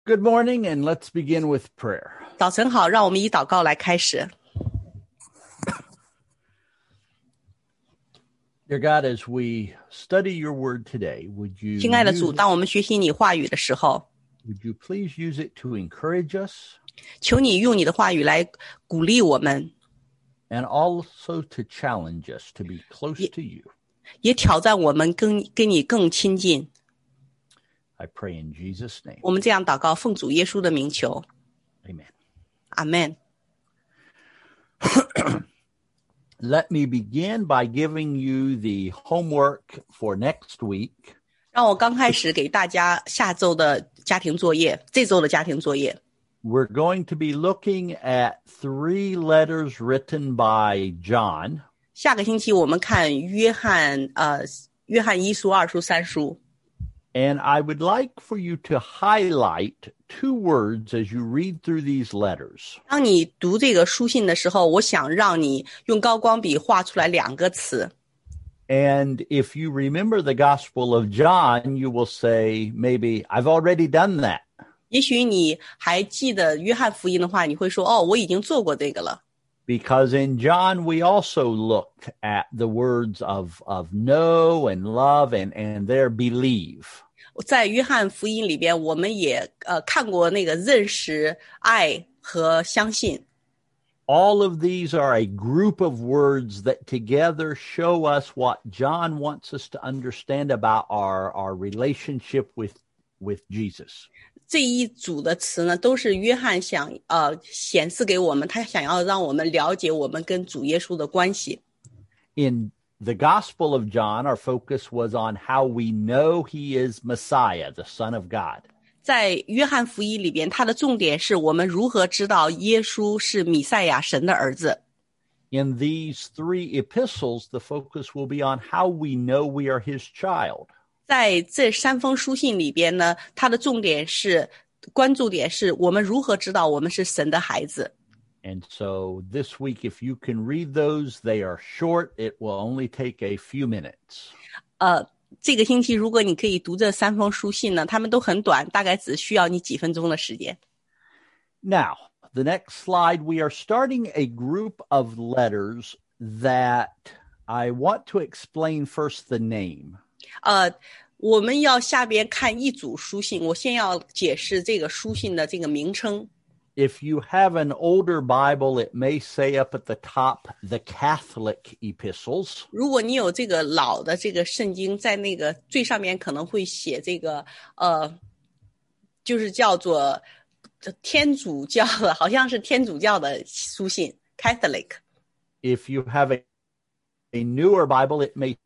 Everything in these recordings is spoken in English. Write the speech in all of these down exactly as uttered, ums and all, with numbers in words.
Good morning, and let's begin with prayer. 早晨好，让我们以祷告来开始。 Dear God, as we study your word today, would you 亲爱的 use 主， it- 当我们学习你话语的时候， would you please use it to encourage us 求你用你的话语来鼓励我们， and also to challenge us to be close to you? 也挑战我们跟跟你更亲近。 I pray in Jesus' name. 我们这样祷告，奉主耶稣的名求， Amen. 阿们。 Let me begin by giving you the homework for next week. 让我刚开始给大家下周的家庭作业，这周的家庭作业。 We're going to be looking at three letters written by John. 下个星期我们看约翰呃约翰一书、二书、三书。 And I would like for you to highlight two words as you read through these letters. 当你读这个书信的时候，我想让你用高光笔画出来两个词。 And if you remember the Gospel of John, you will say, maybe, I've already done that. 也许你还记得约翰福音的话，你会说，哦，我已经做过这个了。 Because in John, we also looked at the words of, of know and love and, and their believe. 在约翰福音里边，我们也呃看过那个认识、爱和相信。 All of these are a group of words that together show us what John wants us to understand about our, our relationship with, with Jesus. 这一组的词呢，都是约翰想呃显示给我们，他想要让我们了解我们跟主耶稣的关系。 In the Gospel of John, our focus was on how we know he is Messiah, the Son of God. 在约翰福音里边，它的重点是我们如何知道耶稣是弥赛亚，神的儿子。 In these three epistles, the focus will be on how we know we are his child. 在这三封书信里边呢，它的重点是关注点是我们如何知道我们是神的孩子。 And so this week, if you can read those, they are short. It will only take a few minutes. 呃，这个星期如果你可以读这三封书信呢，它们都很短，大概只需要你几分钟的时间。 Now, the next slide, we are starting a group of letters that I want to explain first the name. 呃，我们要下边看一组书信，我先要解释这个书信的这个名称。 If you have an older Bible, it may say up at the top, the Catholic epistles. 如果你有这个老的这个圣经，在那个最上面可能会写这个呃，就是叫做天主教的，好像是天主教的书信 Catholic。 If you have a, a newer Bible, it may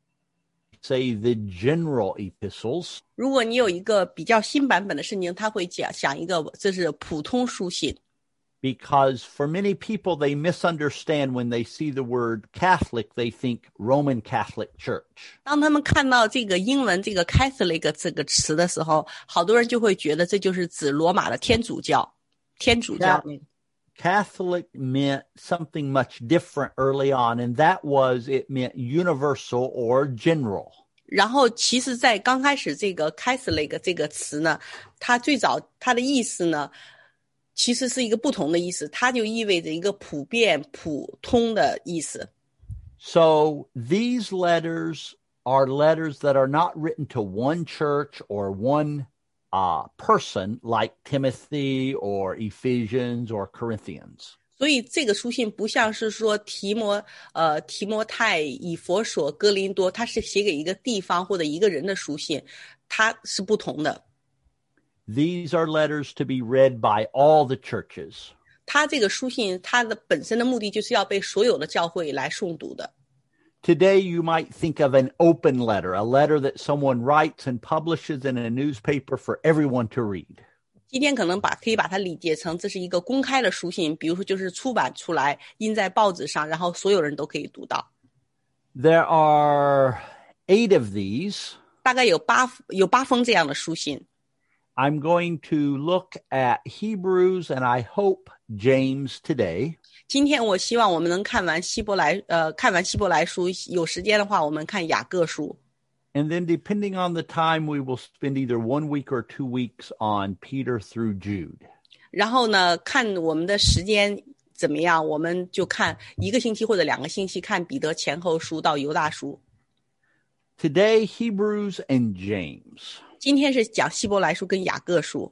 say the general epistles. 如果你有一个比较新版本的圣经，它会讲讲一个这是普通书信。 Because for many people, they misunderstand when they see the word Catholic, they think Roman Catholic Church. 当他们看到这个英文这个 Catholic 这个词的时候，好多人就会觉得这就是指罗马的天主教。天主教 Catholic meant something much different early on, and that was it meant universal or general. 然后其实在刚开始这个 Catholic 这个词呢，它最早它的意思呢其实是一个不同的意思，它就意味着一个普遍普通的意思。 So these letters are letters that are not written to one church or one uh, person like Timothy or Ephesians or Corinthians. 所以这个书信不像是说提摩呃提摩太、以弗所、哥林多，它是写给一个地方或者一个人的书信，它是不同的。 These are letters to be read by all the churches. 它这个书信它的本身的目的就是要被所有的教会来诵读的。 Today, you might think of an open letter, a letter that someone writes and publishes in a newspaper for everyone to read. 今天可能把可以把它理解成这是一个公开的书信，比如说就是出版出来印在报纸上，然后所有人都可以读到。 There are eight of these. 大概有八有八封这样的书信。 I'm going to look at Hebrews and I hope James today. 今天我希望我们能看完希伯来呃看完希伯来书，有时间的话我们看雅各书。 And then depending on the time, we will spend either one week or two weeks on Peter through Jude. 然后呢，看我们的时间怎么样，我们就看一个星期或者两个星期看彼得前后书到犹大书。 Today, Hebrews and James. 今天是讲希伯来书跟雅各书。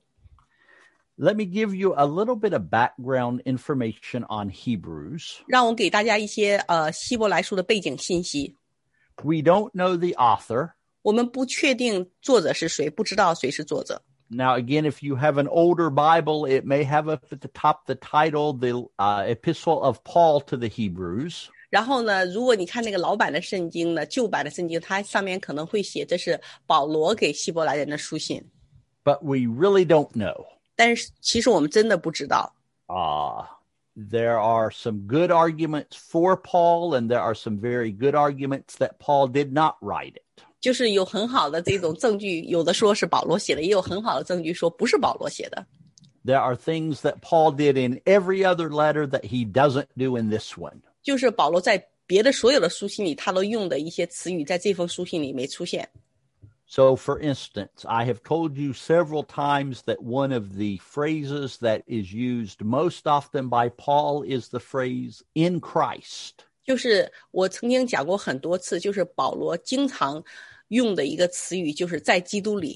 Let me give you a little bit of background information on Hebrews. 让我给大家一些呃希伯来书的背景信息。 We don't know the author. 我们不确定作者是谁，不知道谁是作者。 Now, again, if you have an older Bible, it may have up at the top the title, the uh, Epistle of Paul to the Hebrews. 然后呢，如果你看那个老版的圣经呢，旧版的圣经，它上面可能会写这是保罗给希伯来人的书信。 But we really don't know. 但是其实我们真的不知道。 Uh, there are some good arguments for Paul, and there are some very good arguments that Paul did not write it. 就是有很好的这种证据，有的说是保罗写的，也有很好的证据说不是保罗写的。 There are things that Paul did in every other letter that he doesn't do in this one. 就是保罗在别的所有的书信里，他都用的一些词语，在这封书信里没出现。 So, for instance, I have told you several times that one of the phrases that is used most often by Paul is the phrase "in Christ." 就是我曾经讲过很多次，就是保罗经常用的一个词语，就是在基督里。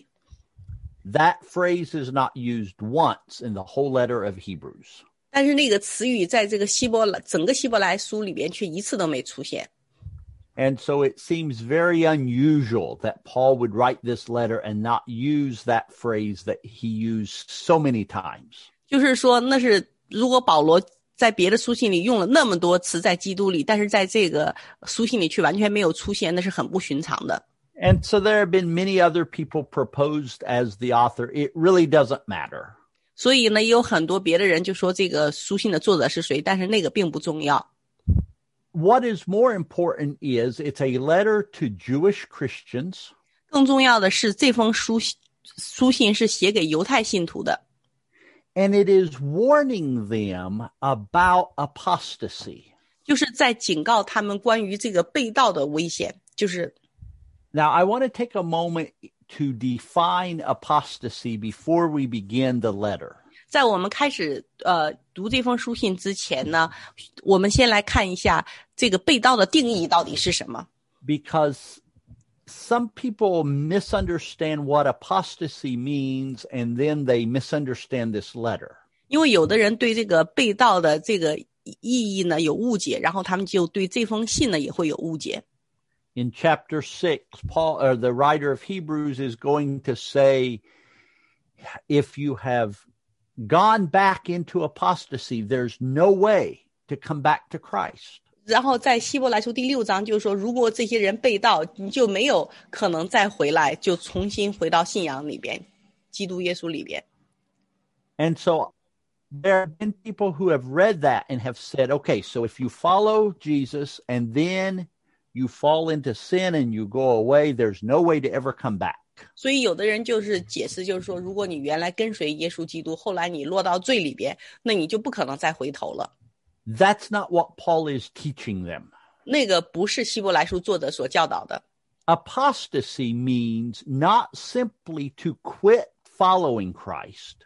That phrase is not used once in the whole letter of Hebrews. 但是那个词语在这个希伯来整个希伯来书里边却一次都没出现。 And so it seems very unusual that Paul would write this letter and not use that phrase that he used so many times. 就是说，那是如果保罗在别的书信里用了那么多词在基督里，但是在这个书信里却完全没有出现，那是很不寻常的。 And so there have been many other people proposed as the author. It really doesn't matter. 所以呢，也有很多别的人就说这个书信的作者是谁，但是那个并不重要。 What is more important is it's a letter to Jewish Christians. 更重要的是，这封书书信是写给犹太信徒的。 And it is warning them about apostasy. 就是在警告他们关于这个背道的危险。就是 Now, I want to take a moment to define apostasy before we begin the letter. 在我们开始呃读这封书信之前呢，我们先来看一下这个背道的定义到底是什么。 Because some people misunderstand what apostasy means, and then they misunderstand this letter. 因为有的人对这个背道的这个意义呢有误解，然后他们就对这封信呢也会有误解。 In chapter six, Paul, or the writer of Hebrews, is going to say, if you have gone back into apostasy, there's no way to come back to Christ. 然后在希伯来书第六章就是说，如果这些人背道，你就没有可能再回来，就重新回到信仰里边，基督耶稣里边。 And so there have been people who have read that and have said, okay, so if you follow Jesus and then you fall into sin and you go away, there's no way to ever come back. 所以有的人就是解释，就是说，如果你原来跟随耶稣基督，后来你落到罪里边，那你就不可能再回头了。 That's not what Paul is teaching them. 那个不是希伯来书作者所教导的。 Apostasy means not simply to quit following Christ,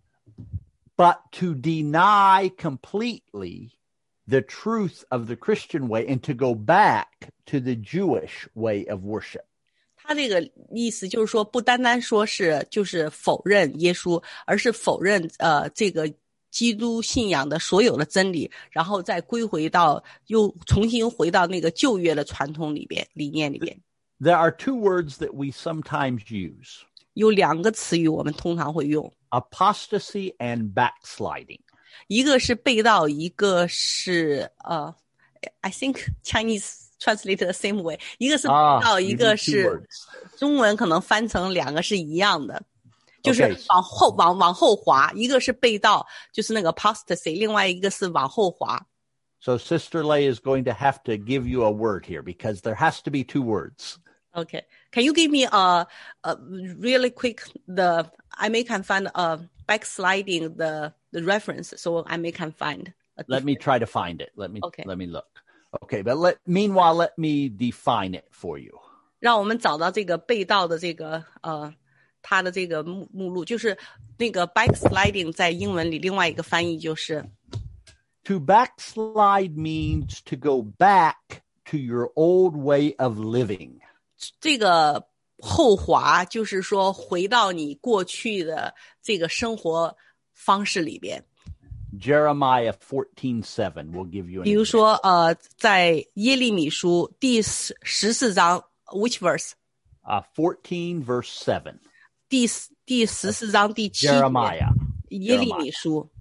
but to deny completely the truth of the Christian way and to go back to the Jewish way of worship. 他这个意思就是说，不单单说是就是否认耶稣，而是否认呃这个基督信仰的所有的真理，然后再归回到又重新回到那个旧约的传统里边理念里边。 There are two words that we sometimes use. 有两个词语我们通常会用 Apostasy and backsliding. 一个是背道，一个是呃 I think Chinese translate the same way. 一个是背道， Ah, 一个是中文可能翻成两个是一样的，就是往后往往后滑，一个是背道，就是那个 apostasy， 另外一个是往后滑。 So Sister Lay is going to have to give you a word here because there has to be two words. Okay. Can you give me a, a really quick, the, I may can find a backsliding the, the reference so I may can find. Let me try to find it. Let me, okay. let me look. Okay. But let, meanwhile, let me define it for you. 让我们找到这个被盗的这个呃，它的这个目目录，就是那个 backsliding 在英文里另外一个翻译就是 To backslide means to go back to your old way of living. 这个后滑，就是说回到你过去的这个生活方式里边。 Jeremiah fourteen seven will give you an 比如 example. 说呃，在耶利米书第十四章 which verse Uh, fourteen verse seven. 第第十四章第七节 Jeremiah. 耶利米书。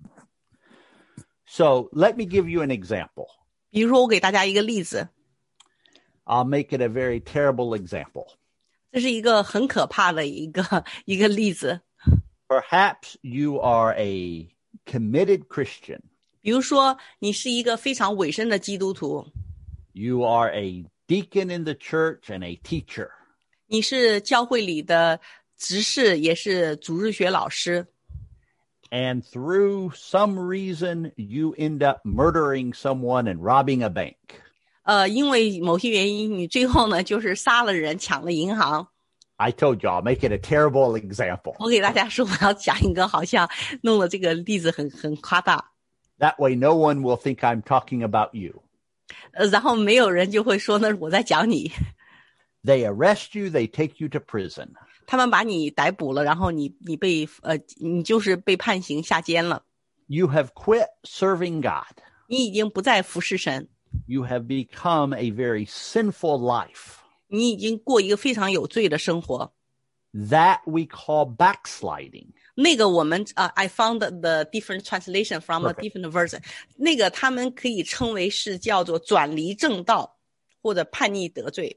So let me give you an example. 比如说我给大家一个例子， I'll make it a very terrible example. 这是一个很可怕的一个一个例子。 Perhaps you are a committed Christian. 比如说你是一个非常委身的基督徒， You are a deacon in the church and a teacher. 你是教会里的执事，也是主日学老师， And through some reason, you end up murdering someone and robbing a bank. 呃，因为某些原因，你最后呢就是杀了人，抢了银行。 I told you I'll make it a terrible example. 我给大家说，我要讲一个好像弄了这个例子很很夸大， That way, no one will think I'm talking about you. 呃，然后没有人就会说呢我在讲你。 They arrest you, they take you to prison. 他们把你逮捕了，然后你你被呃你就是被判刑下监了， You have quit serving God. 你已经不再服侍神， You have become a very sinful life. 你已经过一个非常有罪的生活。 That we call backsliding. 那个我们呃、uh, I found the different translation from a Perfect. different version. 那个他们可以称为是叫做转离正道或者叛逆得罪。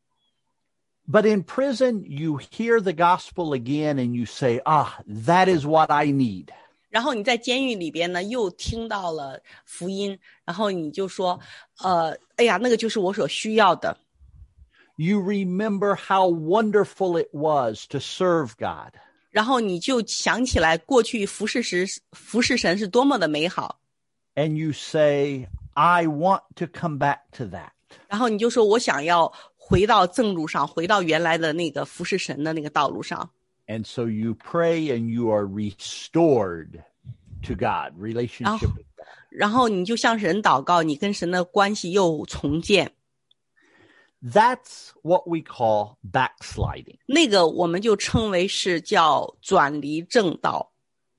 But in prison, you hear the gospel again and you say, ah, that is what I need. 然后你在监狱里边呢，又听到了福音，然后你就说，呃，哎呀，那个就是我所需要的。 You remember how wonderful it was to serve God. 然后你就想起来过去服侍时服侍神是多么的美好， And you say, I want to come back to that. 然后你就说我想要回到正路上，回到原来的那个服侍神的那个道路上。 And so you pray and you are restored to God, relationship Oh. with God. 然后你就向神祷告，你跟神的关系又重建。 That's what we call backsliding. 那个我们就称为是叫转离正道。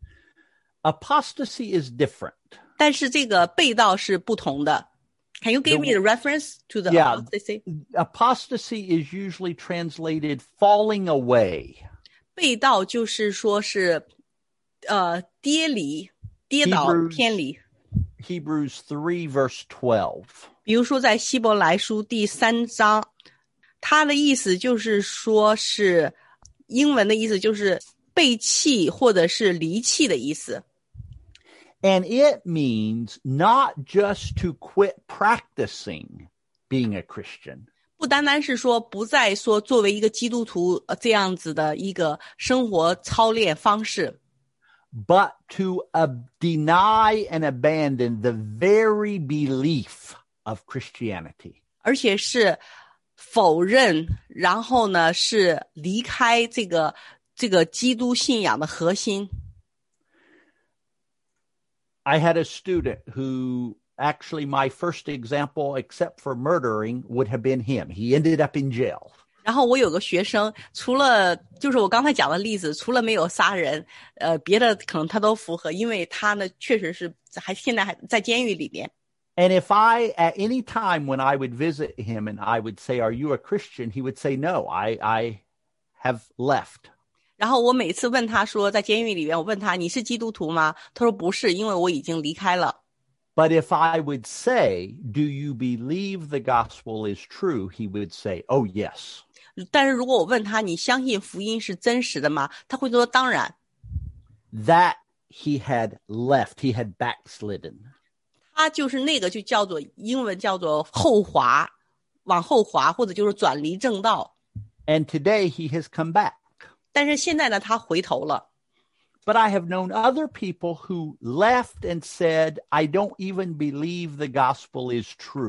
Apostasy is different. 但是这个背道是不同的。 Can you give me the reference to the Yeah. apostasy? Apostasy is usually translated falling away. 背道就是说是呃跌离、跌倒、 Hebrews 偏离。 Hebrews three verse twelve. 比如说在希伯来书第三章，它的意思就是说是英文的意思就是背弃或者是离弃的意思。 And it means not just to quit practicing being a Christian, 不单单是说不再说作为一个基督徒呃这样子的一个生活操练方式， but to uh, deny and abandon the very belief of Christianity. 而且是否认，然后呢是离开这个这个基督信仰的核心。 I had a student who actually my first example, except for murdering, would have been him. He ended up in jail. 然后我有个学生，除了就是我刚才讲的例子，除了没有杀人，呃，别的可能他都符合，因为他呢确实是还现在还在监狱里面。 And if I, at any time when I would visit him and I would say, are you a Christian? He would say, no, I, I have left. 然后我每次问他说，在监狱里面，我问他你是基督徒吗？他说不是，因为我已经离开了。 But if I would say, do you believe the gospel is true? He would say, oh, yes. 但是如果我问他你相信福音是真实的吗？他会说当然。 That he had left. He had backslidden. 他就是那个就叫做英文叫做后滑，往后滑，或者就是转离正道。 And today he has come back. 但是现在呢，他回头了。 But I have known other people who left and said, I don't even believe the gospel is true.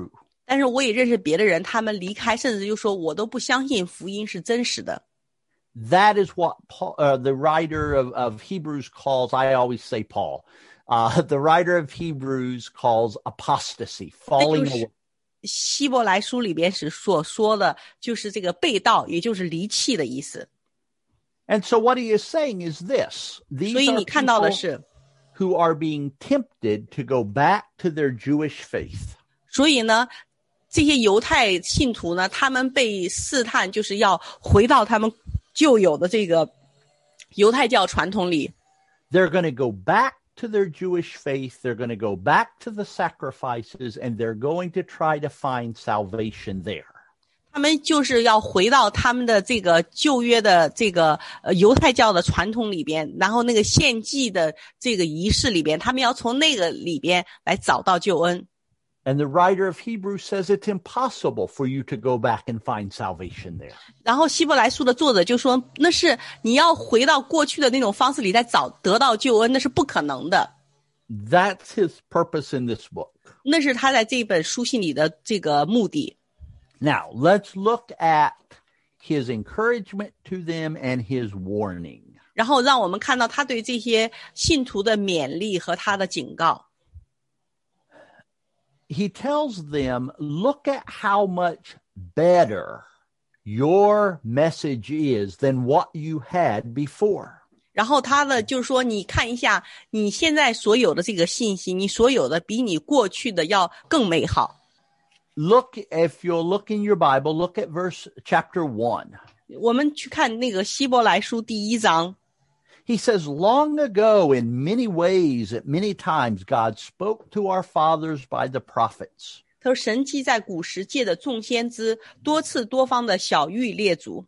但是我也认识别的人，他们离开，甚至就说我都不相信福音是真实的。 That is what Paul, uh, the writer of, of Hebrews calls, I always say Paul, uh, the writer of Hebrews calls apostasy, falling away. 希伯来书里边是所说的就是这个背道，也就是离弃的意思。 And so what he is saying is this, these 所以 are 你看到的 people 是 who are being tempted to go back to their Jewish faith. 所以呢这些犹太信徒呢，他们被试探，就是要回到他们旧有的这个犹太教传统里。 They're going to go back to their Jewish faith. They're going to go back to the sacrifices, and they're going to try to find salvation there. 他们就是要回到他们的这个旧约的这个呃犹太教的传统里边，然后那个献祭的这个仪式里边，他们要从那个里边来找到救恩。 And the writer of Hebrews says it's impossible for you to go back and find salvation there. 然后希伯来书的作者就说，那是你要回到过去的那种方式里再找得到救恩，那是不可能的。 That's his purpose in this book. 那是他在这本书信里的这个目的。 Now, let's look at his encouragement to them and his warning. 然后让我们看到他对这些信徒的勉励和他的警告。 He tells them, look at how much better your message is than what you had before. 然后他的就是说，你看一下你现在所有的这个信息，你所有的比你过去的要更美好。 Look, if you'll look in your Bible, look at verse chapter one. 我们去看那个希伯来书第一章。 He says, long ago, in many ways, at many times, God spoke to our fathers by the prophets. 他说，神既在古时借着众先知多次多方的晓谕列祖。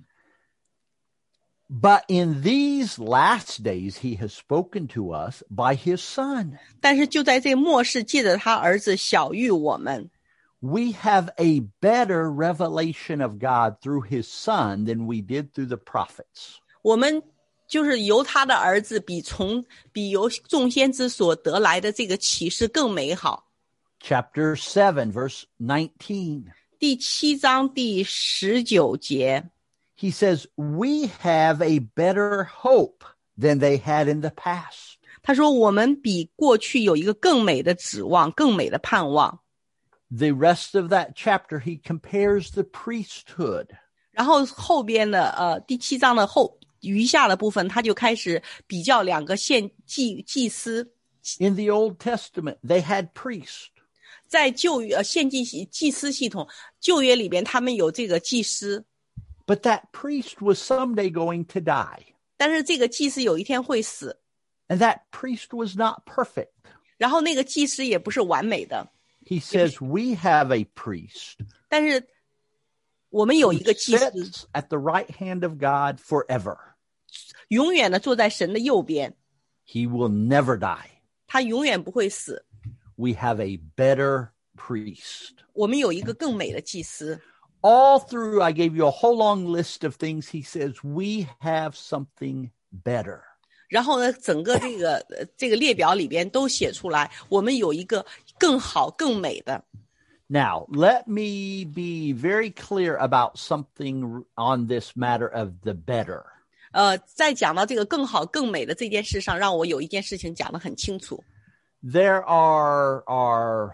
But in these last days, he has spoken to us by his Son. 但是就在这末世，借着他儿子晓谕我们。 We have a better revelation of God through his Son than we did through the prophets. 我们就是由他的儿子比从比由众先知所得来的这个启示更美好。 Chapter seven, verse nineteen. 第七章第十九节。 He says, we have a better hope than they had in the past. 他说我们比过去有一个更美的指望，更美的盼望。 The rest of that chapter, he compares the priesthood. 然后后边的呃第七章的后余下的部分，他就开始比较两个献祭祭司。 In the Old Testament, they had priests. 在旧约呃献祭祭司系统，旧约里边他们有这个祭司。 But that priest was someday going to die. 但是这个祭司有一天会死。 And that priest was not perfect. 然后那个祭司也不是完美的。 He says, we have a priest. 但是我们有一个祭司 sits at the right hand of God forever. 永远的坐在神的右边。 He will never die. 他永远不会死。 We have a better priest. 我们有一个更美的祭司。 All through, I gave you a whole long list of things. He says, we have something better. 然后呢，整个这个这个列表里边都写出来，我们有一个更好更美的。 Now, let me be very clear about something on this matter of the better. 呃，在讲到这个更好更美的这件事上，让我有一件事情讲得很清楚。 There are, are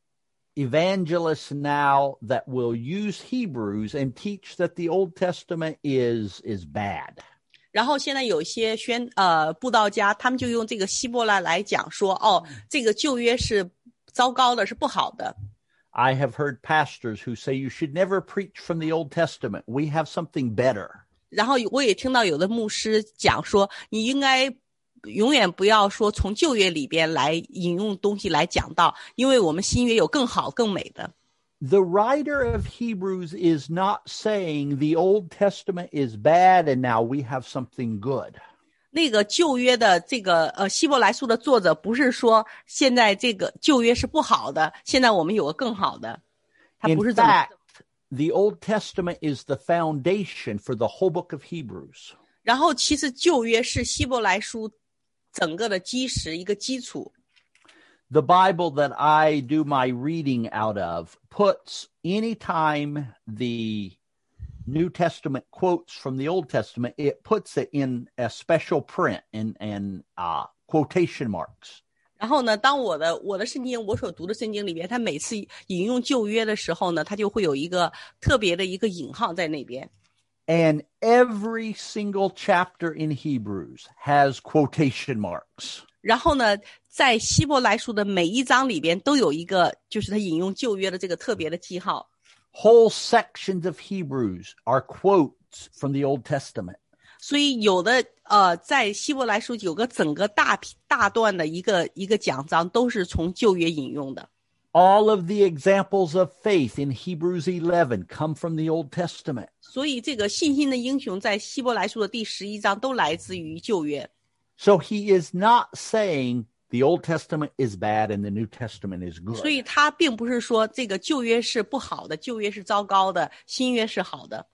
evangelists now that will use Hebrews and teach that the Old Testament is, is bad. 然后现在有一些宣呃布道家，他们就用这个希伯来来讲说，哦，这个旧约是糟糕的，是不好的。 I have heard pastors who say you should never preach from the Old Testament. We have something better. 然后我也听到有的牧师讲说，你应该永远不要说从旧约里边来引用东西来讲道，因为我们新约有更好更美的。 The writer of Hebrews is not saying the Old Testament is bad and now we have something good. 那个旧约的这个呃希伯来书的作者不是说现在这个旧约是不好的，现在我们有个更好的，他不是 In 这么。 fact, the Old Testament is the foundation for the whole book of Hebrews. 然后其实旧约是希伯来书整个的基石，一个基础。 The Bible that I do my reading out of puts anytime the New Testament quotes from the Old Testament, it puts it in a special print and and uh, quotation marks. 然后呢，当我的我的圣经，我所读的圣经里边，它每次引用旧约的时候呢，它就会有一个特别的一个引号在那边。 And every single chapter in Hebrews has quotation marks. 然后呢，在希伯来书的每一章里边都有一个，就是他引用旧约的这个特别的记号。 Whole sections of Hebrews are quotes from the Old Testament. 所以有的呃，在希伯来书有个整个大大段的一个一个讲章都是从旧约引用的。 All of the examples of faith in Hebrews eleven come from the Old Testament. 所以这个信心的英雄在希伯来书的第十一章都来自于旧约。 So he is not saying the Old Testament is bad and the New Testament is good. 所以他并不是说这个旧约是不好的，旧约是糟糕的，新约是好的。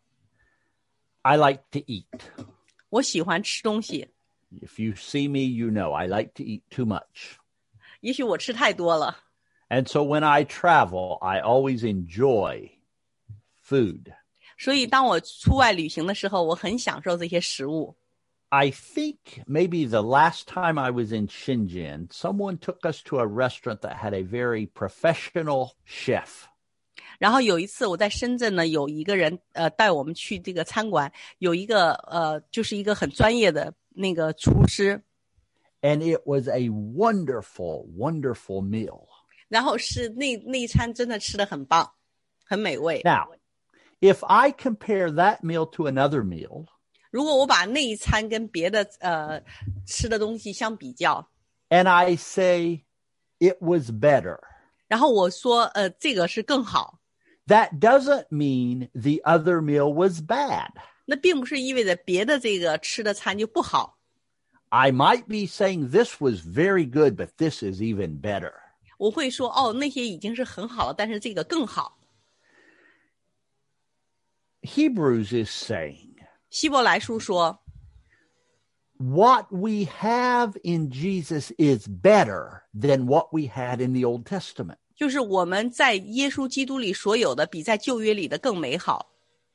I like to eat. 我喜欢吃东西。 If you see me, you know I like to eat too much. 也许我吃太多了。 And so when I travel, I always enjoy food. 所以当我出外旅行的时候，我很享受这些食物。 I think maybe the last time I was in Shenzhen, someone took us to a restaurant that had a very professional chef. 然后有一次我在深圳呢，有一个人呃带我们去这个餐馆，有一个呃就是一个很专业的那个厨师。 And it was a wonderful, wonderful meal. 然后是那那一餐真的吃得很棒，很美味。 Now, if I compare that meal to another meal, 如果我把那一餐跟别的呃吃的东西相比较 and I say it was better, 然后我说呃这个是更好， that doesn't mean the other meal was bad. 那并不是意味着别的这个吃的餐就不好。 I might be saying this was very good, but this is even better. 我会说哦那些已经是很好了，但是这个更好。 Hebrews is saying, 希伯来书说 what we have in Jesus is better than what we had in the Old Testament. 就是我们在耶稣基督里所有的比在旧约里的更美好。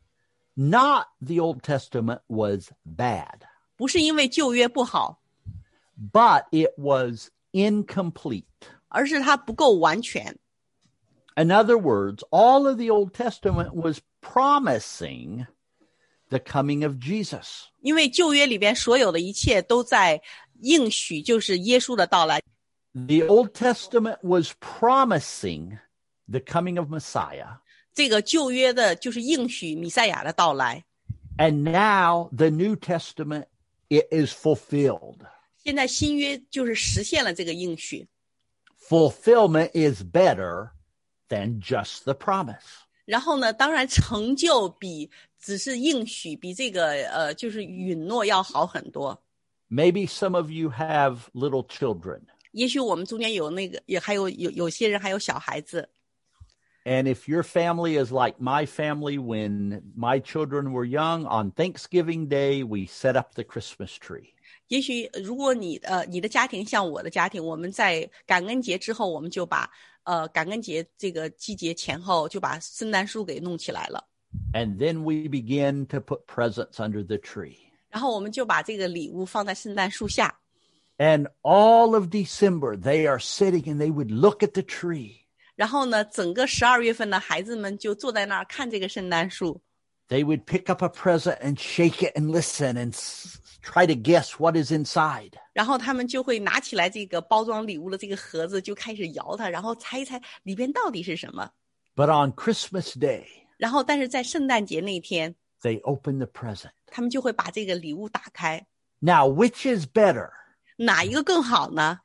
Not the Old Testament was bad, 不是因为旧约不好， but it was incomplete. 而是它不够完全。 In other words, all of the Old Testament was promising the coming of Jesus. 因为旧约里边所有的一切都在应许，就是耶稣的到来。 The Old Testament was promising the coming of Messiah. 这个旧约的就是应许弥赛亚的到来。 And now the New Testament, it is fulfilled. 现在新约就是实现了这个应许。 Fulfillment is better than just the promise. 然后呢，当然成就比只是应许，比这个呃就是允诺要好很多。 Maybe some of you have little children. 也许我们中间有那个，也还有有有些人还有小孩子。 And if your family is like my family, when my children were young, on Thanksgiving Day, we set up the Christmas tree. 也许如果你呃你的家庭像我的家庭，我们在感恩节之后，我们就把呃感恩节这个季节前后就把圣诞树给弄起来了。 And then we begin to put presents under the tree. 然后我们就把这个礼物放在圣诞树下。 And all of December, they are sitting and they would look at the tree. 然后呢，整个十二月份的孩子们就坐在那儿看这个圣诞树。 They would pick up a present and shake it and listen and s- try to guess what is inside. 然后他们就会拿起来这个包装礼物的这个盒子，就开始摇它，然后猜一猜里边到底是什么。 But on Christmas Day, 然后，但是在圣诞节那天， they open the present. 他们就会把这个礼物打开。 Now, which is better? 哪一个更好呢？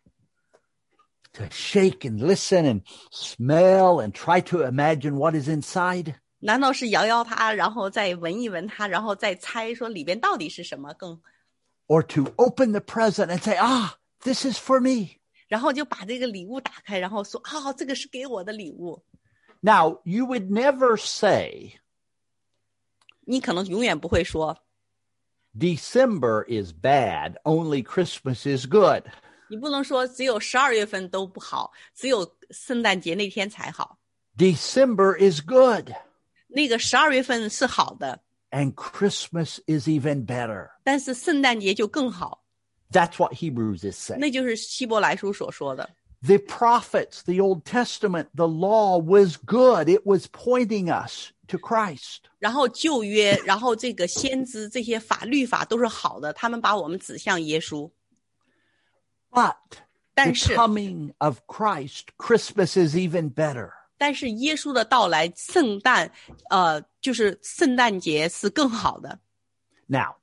To shake and listen and smell and try to imagine what is inside? 难道是摇摇它，然后再闻一闻它，然后再猜说里边到底是什么更？ Or to open the present and say, ah, this is for me. 然后就把这个礼物打开，然后说啊、哦，这个是给我的礼物。 Now, you would never say 你可能永远不会说 December is bad, only Christmas is good. 你不能说只有十二月份都不好，只有圣诞节那天才好。 December is good. 那个十二月份是好的， And Christmas is even better. 但是圣诞节就更好。 That's what Hebrews is saying. 那就是希伯来书所说的。 The prophets, the Old Testament, the law was good. It was pointing us to Christ. 然后旧约，然后这个先知，这些法律法都是好的，他们把我们指向耶稣。 But the 但是 coming of Christ, Christmas is even better. 但是耶稣的到来，圣诞，呃，就是圣诞节是更好的。 Now,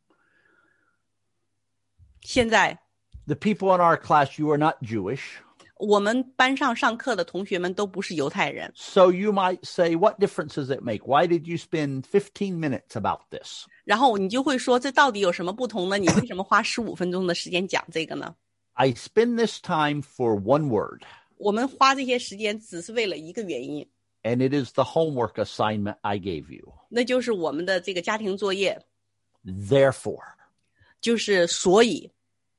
现在 the people in our class, you are not Jewish. 我们班上上课的同学们都不是犹太人， So you might say, what difference does it make? Why did you spend fifteen minutes about this? 然后你就会说，这到底有什么不同呢？你为什么花十五分钟的时间讲这个呢？ I spend this time for one word, 我们花这些时间只是为了一个原因， and it is the homework assignment I gave you. 那就是我们的这个家庭作业， Therefore, 就是所以。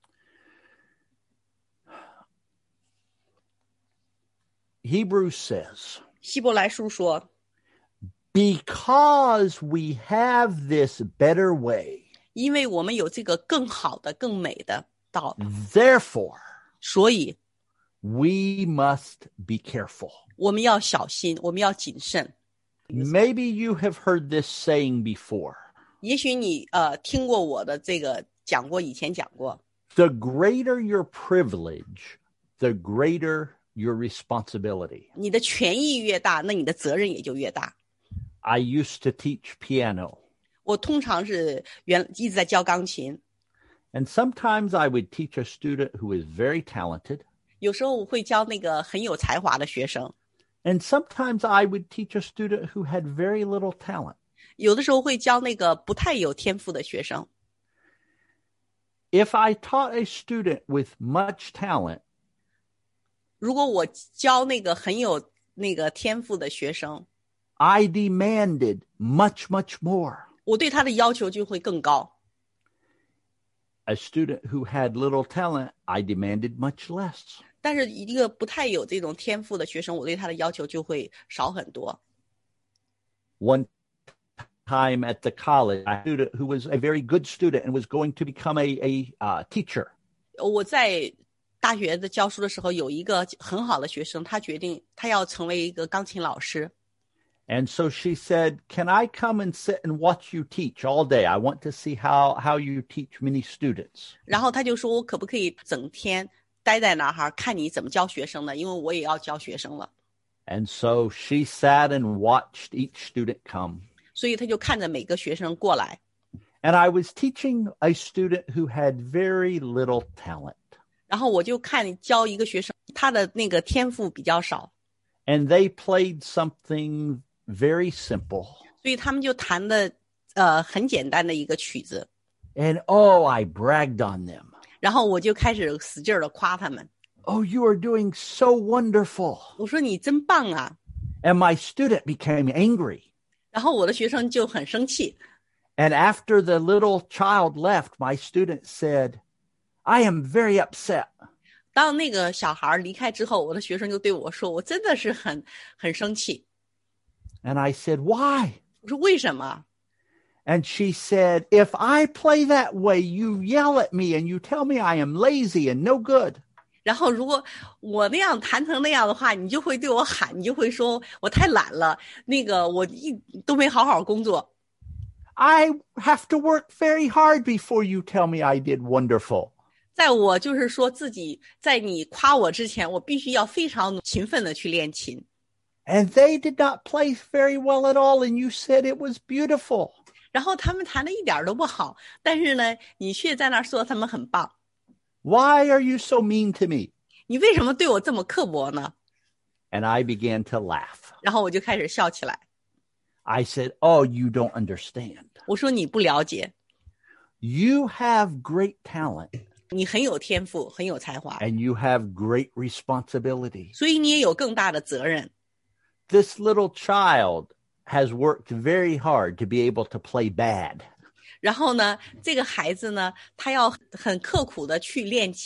Hebrews says, 希伯来书说， because we have this better way, 因为我们有这个更好的、更美的道， therefore, 所以 we must be careful. 我们要小心，我们要谨慎。 Maybe you have heard this saying before. 也许你呃听过我的这个讲过，以前讲过， The greater your privilege, the greater your responsibility. 你的权益越大，那你的责任也就越大。 I used to teach piano, 我通常是原一直在教钢琴， and sometimes I would teach a student who is very talented, 有时候我会教那个很有才华的学生， and sometimes I would teach a student who had very little talent. 有的时候会教那个不太有天赋的学生。 If I taught a student with much talent, 如果我教那个很有那个天赋的学生， I demanded much, much more. 我对他的要求就会更高。 A student who had little talent, I demanded much less. 但是一个不太有这种天赋的学生，我对他的要求就会少很多。 One time at the college, a student who was a very good student and was going to become a, a uh, teacher. 我在大学的教书的时候，有一个很好的学生，他决定他要成为一个钢琴老师。 And so she said, can I come and sit and watch you teach all day? I want to see how, how you teach many students. 然后他就说，我可不可以整天待在那儿看你怎么教学生呢？因为我也要教学生了。 And so she sat and watched each student come. 所以他就看着每个学生过来。 And I was teaching a student who had very little talent. 然后我就看教一个学生，他的那个天赋比较少， And they played something very simple. 所以他们就弹的呃很简单的一个曲子。 And oh, I bragged on them. 然后我就开始使劲的夸他们。 Oh, you are doing so wonderful. 我说你真棒啊！ And my student became angry. 然后我的学生就很生气。 And after the little child left, my student said, I am very upset. 当那个小孩离开之后，我的学生就对我说，我真的是很很生气。 And I said, why? 我说为什么？ And she said, if I play that way, you yell at me and you tell me I am lazy and no good. 然后如果我那样弹成那样的话，你就会对我喊，你就会说我太懒了，那个我一都没好好工作。 I have to work very hard before you tell me I did wonderful. 在我就是说自己在你夸我之前，我必须要非常勤奋的去练琴。 And they did not play very well at all, and you said it was beautiful. 然后他们弹的一点都不好，但是呢，你却在那儿说他们很棒。 Why are you so mean to me? 你为什么对我这么刻薄呢？ And I began to laugh. 然后我就开始笑起来。 I said, oh, you don't understand. 我说你不了解， You have great talent, 你很有天赋，很有才华， and you have great responsibility. 所以你也有更大的责任。 This little child has worked very hard to be able to play bad. 然后呢，这个孩子呢，他要很刻苦的去练琴，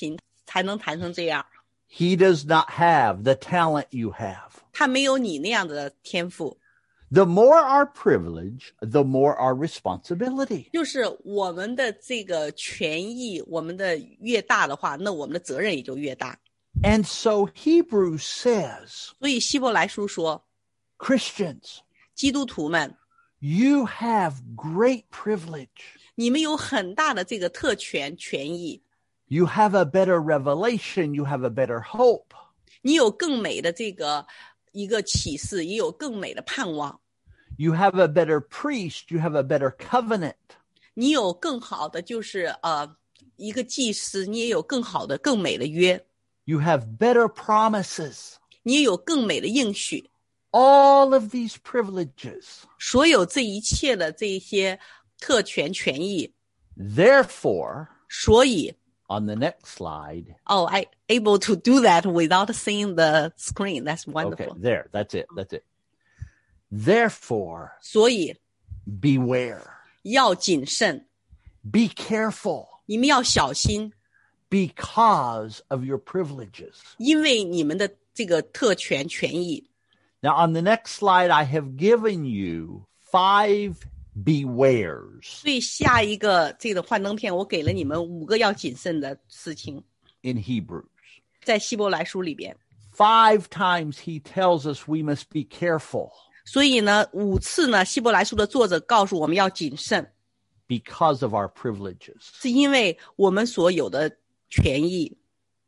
才能谈成这样。 He does not have the talent you have. 他没有你那样的天赋。 The more our privilege, the more our responsibility. 就是我们的这个权益，我们的越大的话，那我们的责任也就越大。 And so Hebrews says, 所以希伯来书说， Christians, 基督徒们， you have great privilege. 你们有很大的这个特权权益， You have a better revelation. You have a better hope. 你有更美的这个一个启示，也有更美的盼望。 You have a better priest. You have a better covenant. 你有更好的就是呃一个祭司，你也有更好的更美的约。 You have better promises. 你也有更美的应许。 All of these privileges. 所有这一切的这一些特权权益。 Therefore, 所以 on the next slide. Oh, I able to do that without seeing the screen. That's wonderful. Okay, there. That's it. That's it. Therefore, 所以 beware. 要谨慎， Be careful 你们要小心， because of your privileges. 因为你们的这个特权权益。 Now, on the next slide, I have given you five bewares. 所以下一个这个幻灯片，我给了你们五个要谨慎的事情， in Hebrews. 在希伯来书里边。 Five times he tells us we must be careful 所以呢，五次呢，希伯来书的作者告诉我们要谨慎， because of our privileges. 是因为我们所有的权益。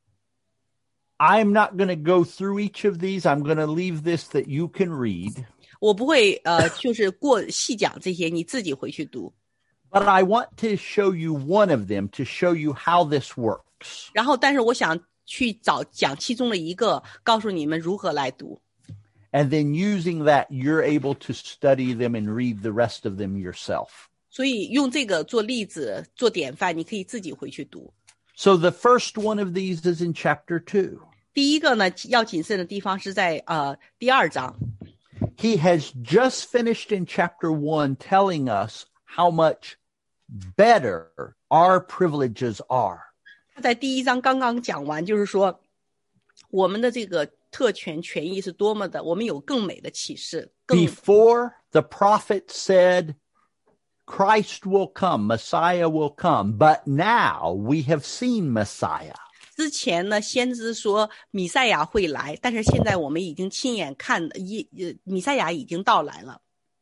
I'm not going to go through each of these. I'm going to leave this that you can read. 我不会呃，就是过细讲这些，你自己回去读。 But I want to show you one of them to show you how this works. 然后，但是我想去找讲其中的一个，告诉你们如何来读。 And then using that, you're able to study them and read the rest of them yourself. 所以用这个做例子、做典范，你可以自己回去读。 So the first one of these is in chapter two. 第一个呢，要谨慎的地方是在呃第二章。 He has just finished in chapter one telling us how much better our privileges are. 他在第一章刚刚讲完，就是说我们的这个特权权益是多么的，我们有更美的启示。更 Before, the prophet said, Christ will come, Messiah will come, but now we have seen Messiah. 之前呢，先知说弥赛亚会来，但是现在我们已经亲眼看，一呃弥赛亚已经到来了。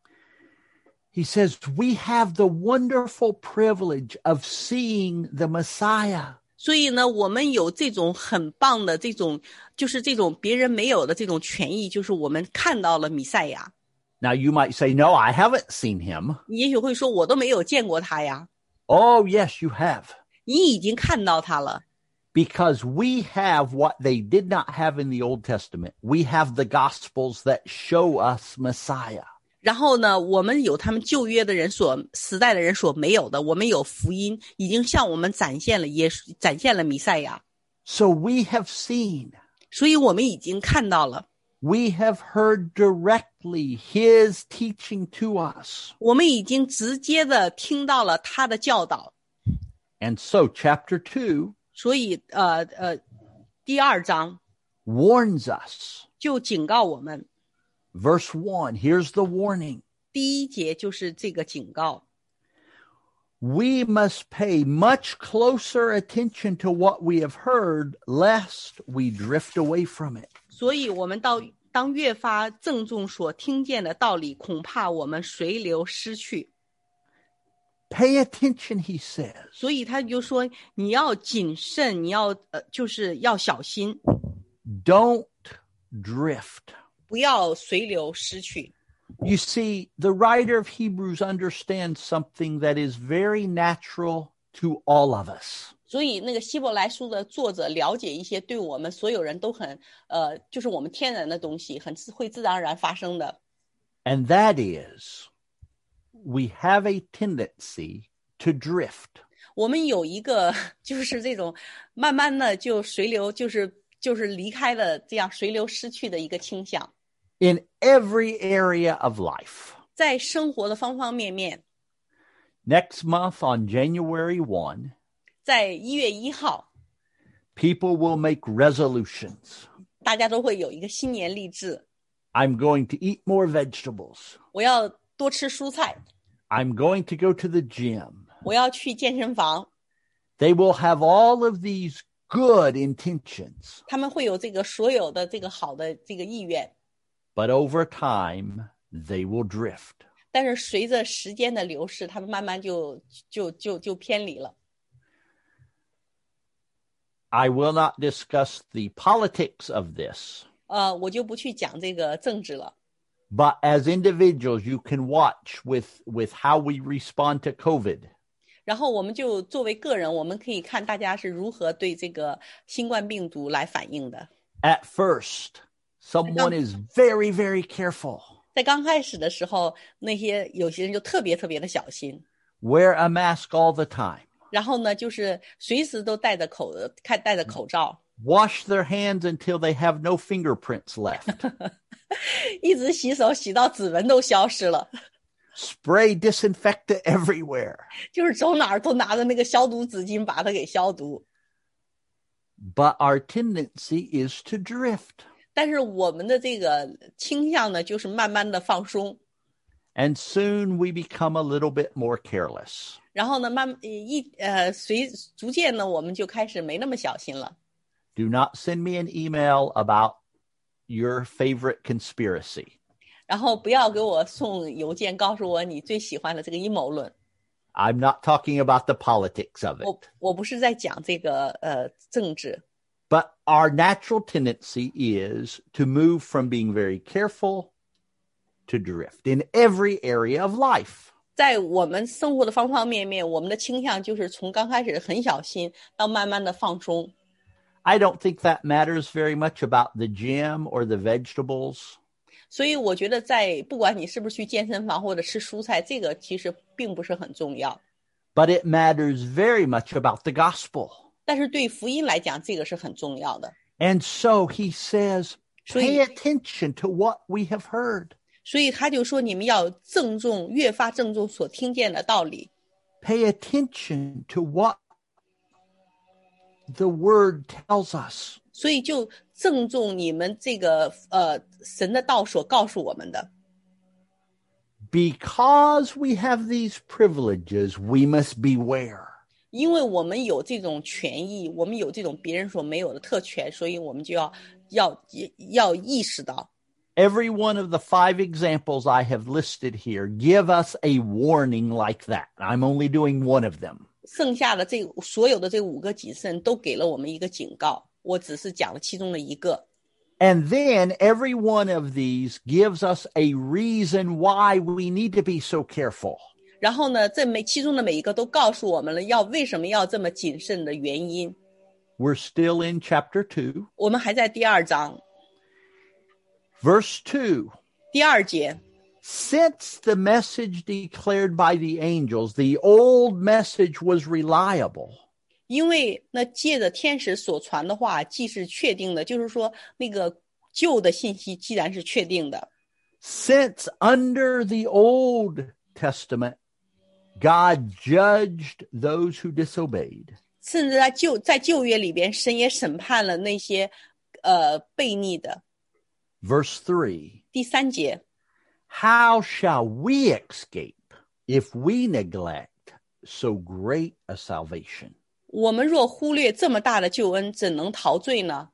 He says, we have the wonderful privilege of seeing the Messiah. 所以呢，我们有这种很棒的这种，就是这种别人没有的这种权益，就是我们看到了弥赛亚。 Now you might say, no, I haven't seen him. 你也许会说，我都没有见过他呀。 Oh, yes, you have. 你已经看到他了。 Because we have what they did not have in the Old Testament. We have the Gospels that show us Messiah. 然后呢，我们有他们旧约的人所时代的人所没有的，我们有福音，已经向我们展现了耶稣，展现了弥赛亚。 So we have seen. 所以我们已经看到了， We have heard directly his teaching to us. 我们已经直接的听到了他的教导。 And so chapter two 所以呃呃，第二章 warns us. 就警告我们， Verse one, here's the warning. 第一节就是这个警告。 We must pay much closer attention to what we have heard, lest we drift away from it. 所以我们到当越发郑重所听见的道理，恐怕我们随流失去。 Pay attention, he says. 所以他就说，你要谨慎，你要呃，就是要小心， Don't drift. 不要随流失去。 You see, the writer of Hebrews understands something that is very natural to all of us. 所以那个希伯来书的作者了解一些对我们所有人都很呃，就是我们天然的东西，很自会自然而然发生的。 And that is, we have a tendency to drift. 我们有一个就是这种慢慢的就随流，就是就是离开的这样随流失去的一个倾向， In every area of life. 在生活的方方面面。 Next month on January first, 在一月一号， People will make resolutions. 大家都会有一个新年立志， I'm going to eat more vegetables. 我要多吃蔬菜， I'm going to go to the gym. 我要去健身房。 They will have all of these good intentions. 他们会有这个所有的这个好的这个意愿， But over time, they will drift. 但是随着时间的流逝，他们慢慢就就就就偏离了。 I will not discuss the politics of this. 呃，我就不去讲这个政治了。 But as individuals, you can watch with, with how we respond to COVID. 然后我们就作为个人，我们可以看大家是如何对这个新冠病毒来反应的。 At first, someone is very, very careful. 在刚开始的时候，那些有些人就特别特别的小心， Wear a mask all the time. 然后呢，就是随时都戴着口看戴着口罩， Wash their hands until they have no fingerprints left. 一直洗手洗到指纹都消失了， Spray disinfectant everywhere. 就是走哪儿都拿着那个消毒纸巾把它给消毒。 But our tendency is to drift. 但是我们的这个倾向呢，就是慢慢的放松， And soon we become a little bit more careless. 然后呢，慢一呃随逐渐呢，我们就开始没那么小心了。 Do not send me an email about your favorite conspiracy. 然后不要给我送邮件告诉我你最喜欢的这个阴谋论。 I'm not talking about the politics of 我 it. 我不是在讲这个呃政治， But our natural tendency is to move from being very careful to drift in every area of life. 在我们生活的方方面面，我们的倾向就是从刚开始很小心，到慢慢的放松。 I don't think that matters very much about the gym or the vegetables. 所以我觉得在不管你是不是去健身房或者吃蔬菜，这个其实并不是很重要。 But it matters very much about the gospel. 但是对福音来讲，这个是很重要的。 And so he says, 所以 pay attention to what we have heard. 所以他就说，你们要郑重，越发郑重所听见的道理， Pay attention to what the word tells us. 所以就郑重你们这个呃神的道所告诉我们的。 Because we have these privileges, we must beware. 因为我们有这种权益，我们有这种别人所没有的特权，所以我们就要要要意识到， Every one of the five examples I have listed here give us a warning like that. I'm only doing one of them. 剩下的这所有的这五个谨慎都给了我们一个警告，我只是讲了其中的一个。 And then every one of these gives us a reason why we need to be so careful. 然后呢，这每其中的每一个都告诉我们了要为什么要这么谨慎的原因。 We're still in chapter two, 我们还在第二章 verse two. 第二节， Since the message declared by the angels, the old message was reliable. 因为那借着天使所传的话既是确定的，就是说那个旧的信息既然是确定的， Since under the Old Testament, God judged those who disobeyed. 甚至在旧在旧约里边，神也审判了那些呃悖逆的。 Verse three. 第三节， How shall we escape if we neglect so great a salvation? 我们若忽略这么大的救恩，怎能逃罪呢？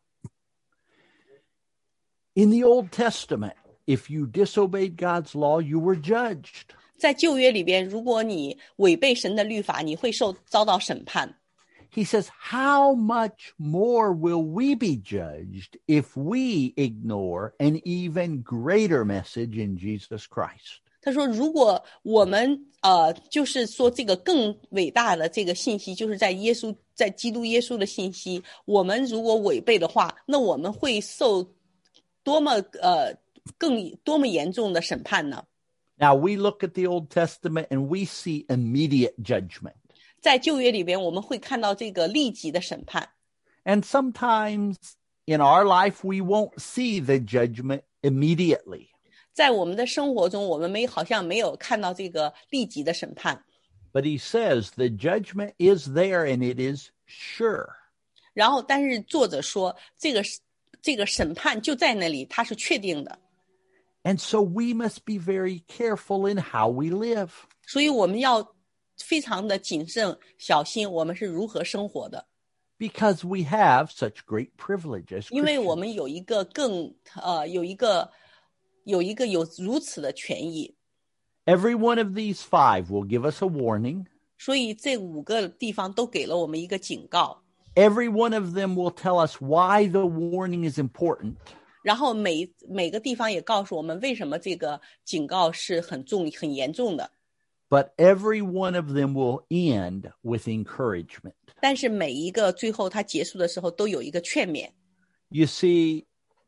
In the Old Testament, if you disobeyed God's law, you were judged. 在旧约里边，如果你违背神的律法，你会受遭到审判。 He says, how much more will we be judged if we ignore an even greater message in Jesus Christ? 他说，如果我们呃，就是说这个更伟大的这个信息，就是在耶稣在基督耶稣的信息，我们如果违背的话，那我们会受多么呃更多么严重的审判呢？ Now we look at the Old Testament and we see immediate judgment. 在旧约里边，我们会看到这个立即的审判。 And sometimes in our life, we won't see the judgment immediately. 在我们的生活中，我们没好像没有看到这个立即的审判。 But he says the judgment is there and it is sure. 然后，但是作者说，这个这个审判就在那里，它是确定的。 And so we must be very careful in how we live. 所以我们要非常的谨慎小心，我们是如何生活的。 Because we have such great privilege as 因为我 Christians. 们有一个更呃有一个有一个有如此的权益。 Every one of these five will give us a warning. 所以这五个地方都给了我们一个警告。 Every one of them will tell us why the warning is important. 然后每每个地方也告诉我们为什么这个警告是很重很严重的。 But every one of them will end with encouragement. 但是每一个最后它结束的时候都有一个劝勉。 You see,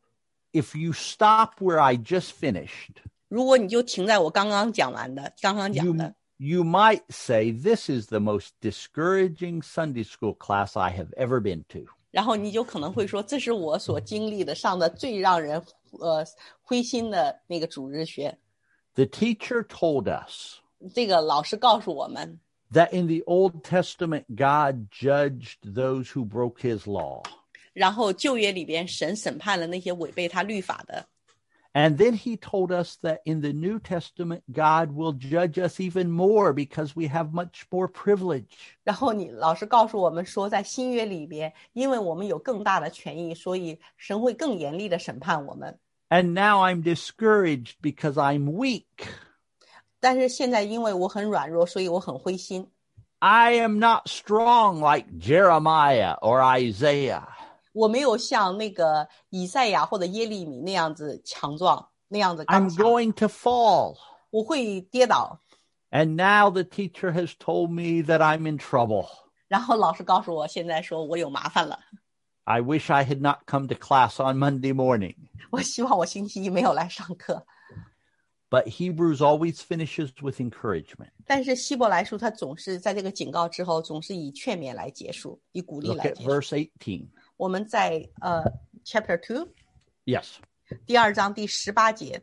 if you stop where I just finished, 如果你就停在我刚刚讲完的，刚刚讲的， you, you might say this is the most discouraging Sunday school class I have ever been to. 然后你就可能会说，这是我所经历的上的最让人呃灰心的那个主日学。 The teacher told us 这个老师告诉我们 that in the Old Testament, God judged those who broke his law. 然后旧约里边神审判了那些违背他律法的。 And then he told us that in the New Testament, God will judge us even more because we have much more privilege. 然后你老师告诉我们说，在新约里边，因为我们有更大的权益，所以神会更严厉的审判我们。 And now I'm discouraged because I'm weak. 但是现在因为我很软弱，所以我很灰心。 I am not strong like Jeremiah or Isaiah. 我没有像那个以赛亚或者耶利米那样子强壮，那样子刚 I'm 强。 going to fall. 我会跌倒。 And now the teacher has told me that I'm in trouble. 然后老师告诉我，现在说我有麻烦了。 I wish I had not come to class on Monday morning. 我希望我星期一没有来上课。 But Hebrews always finishes with encouragement. 但是希伯来书它总是在这个警告之后，总是以劝勉来结束，以鼓励 Look 来 at 结束。 verse eighteen. 我们在呃 chapter two Yes. 第二章第十八节，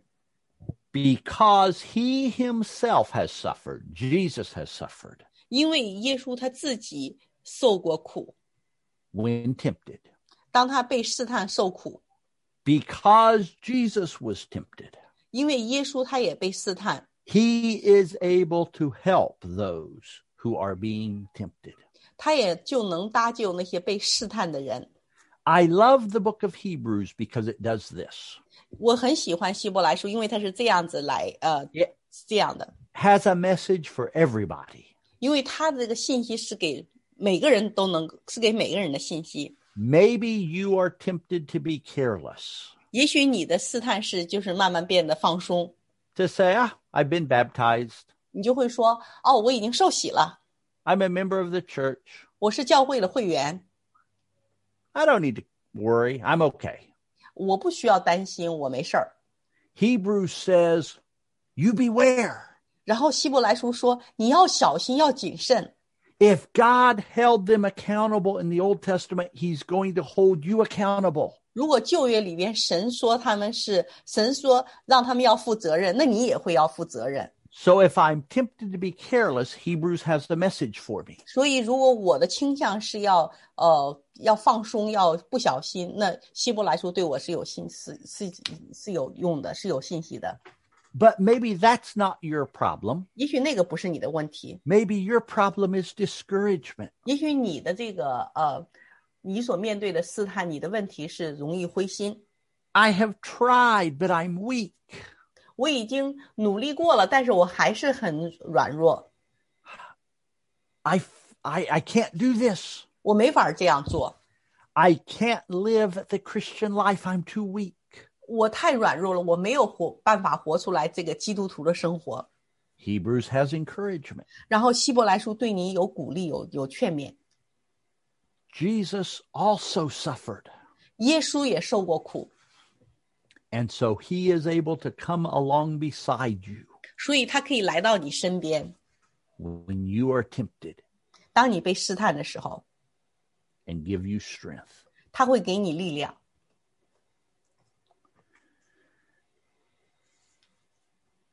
Because he himself has suffered, Jesus has suffered, 因为耶稣他自己受过苦， when tempted. 当他被试探受苦， Because Jesus was tempted, 因为耶稣他也被试探， he is able to help those who are being tempted. 他也就能搭救那些被试探的人。 I love the book of Hebrews because it does this. 我很喜欢希伯来书，因为它是这样子来呃 It 这样的， has a message for everybody. 因为他的这个信息是给每个人都能，是给每个人的信息。 Maybe you are tempted to be careless, 也许你的试探是就是慢慢变得放松， to say, ah, I've been baptized. 你就会说，哦，我已经受洗了， I'm a member of the church. 我是教会的会员， I don't need to worry. I'm okay. 我不需要担心，我没事儿。 Hebrews says, you beware. 然后希伯来书说，你要小心，要谨慎。 If God held them accountable in the Old Testament, he's going to hold you accountable. 如果旧约里边神说他们是，神说让他们要负责任，那你也会要负责任。 So if I'm tempted to be careless, Hebrews has the message for me. 所以如果我的倾向是要呃要放松，要不小心，那希伯来书对我是有信是是是有用的，是有信息的。 But maybe that's not your problem. 也许那个不是你的问题， Maybe your problem is discouragement. 也许你的这个呃你所面对的试探，你的问题是容易灰心。 I have tried, but I'm weak. 我已经努力过了，但是我还是很软弱， I, I, I can't do this. 我没法这样做， I can't live the Christian life. I'm too weak. 我太软弱了，我没有活办法活出来这个基督徒的生活。 Hebrews has encouragement. 然后希伯来书对你有鼓励，有有劝勉。 Jesus also suffered. 耶稣也受过苦， And so he is able to come along beside you 所以他可以来到你身边， when you are tempted 当你被试探的时候， and give you strength. 他会给你力量。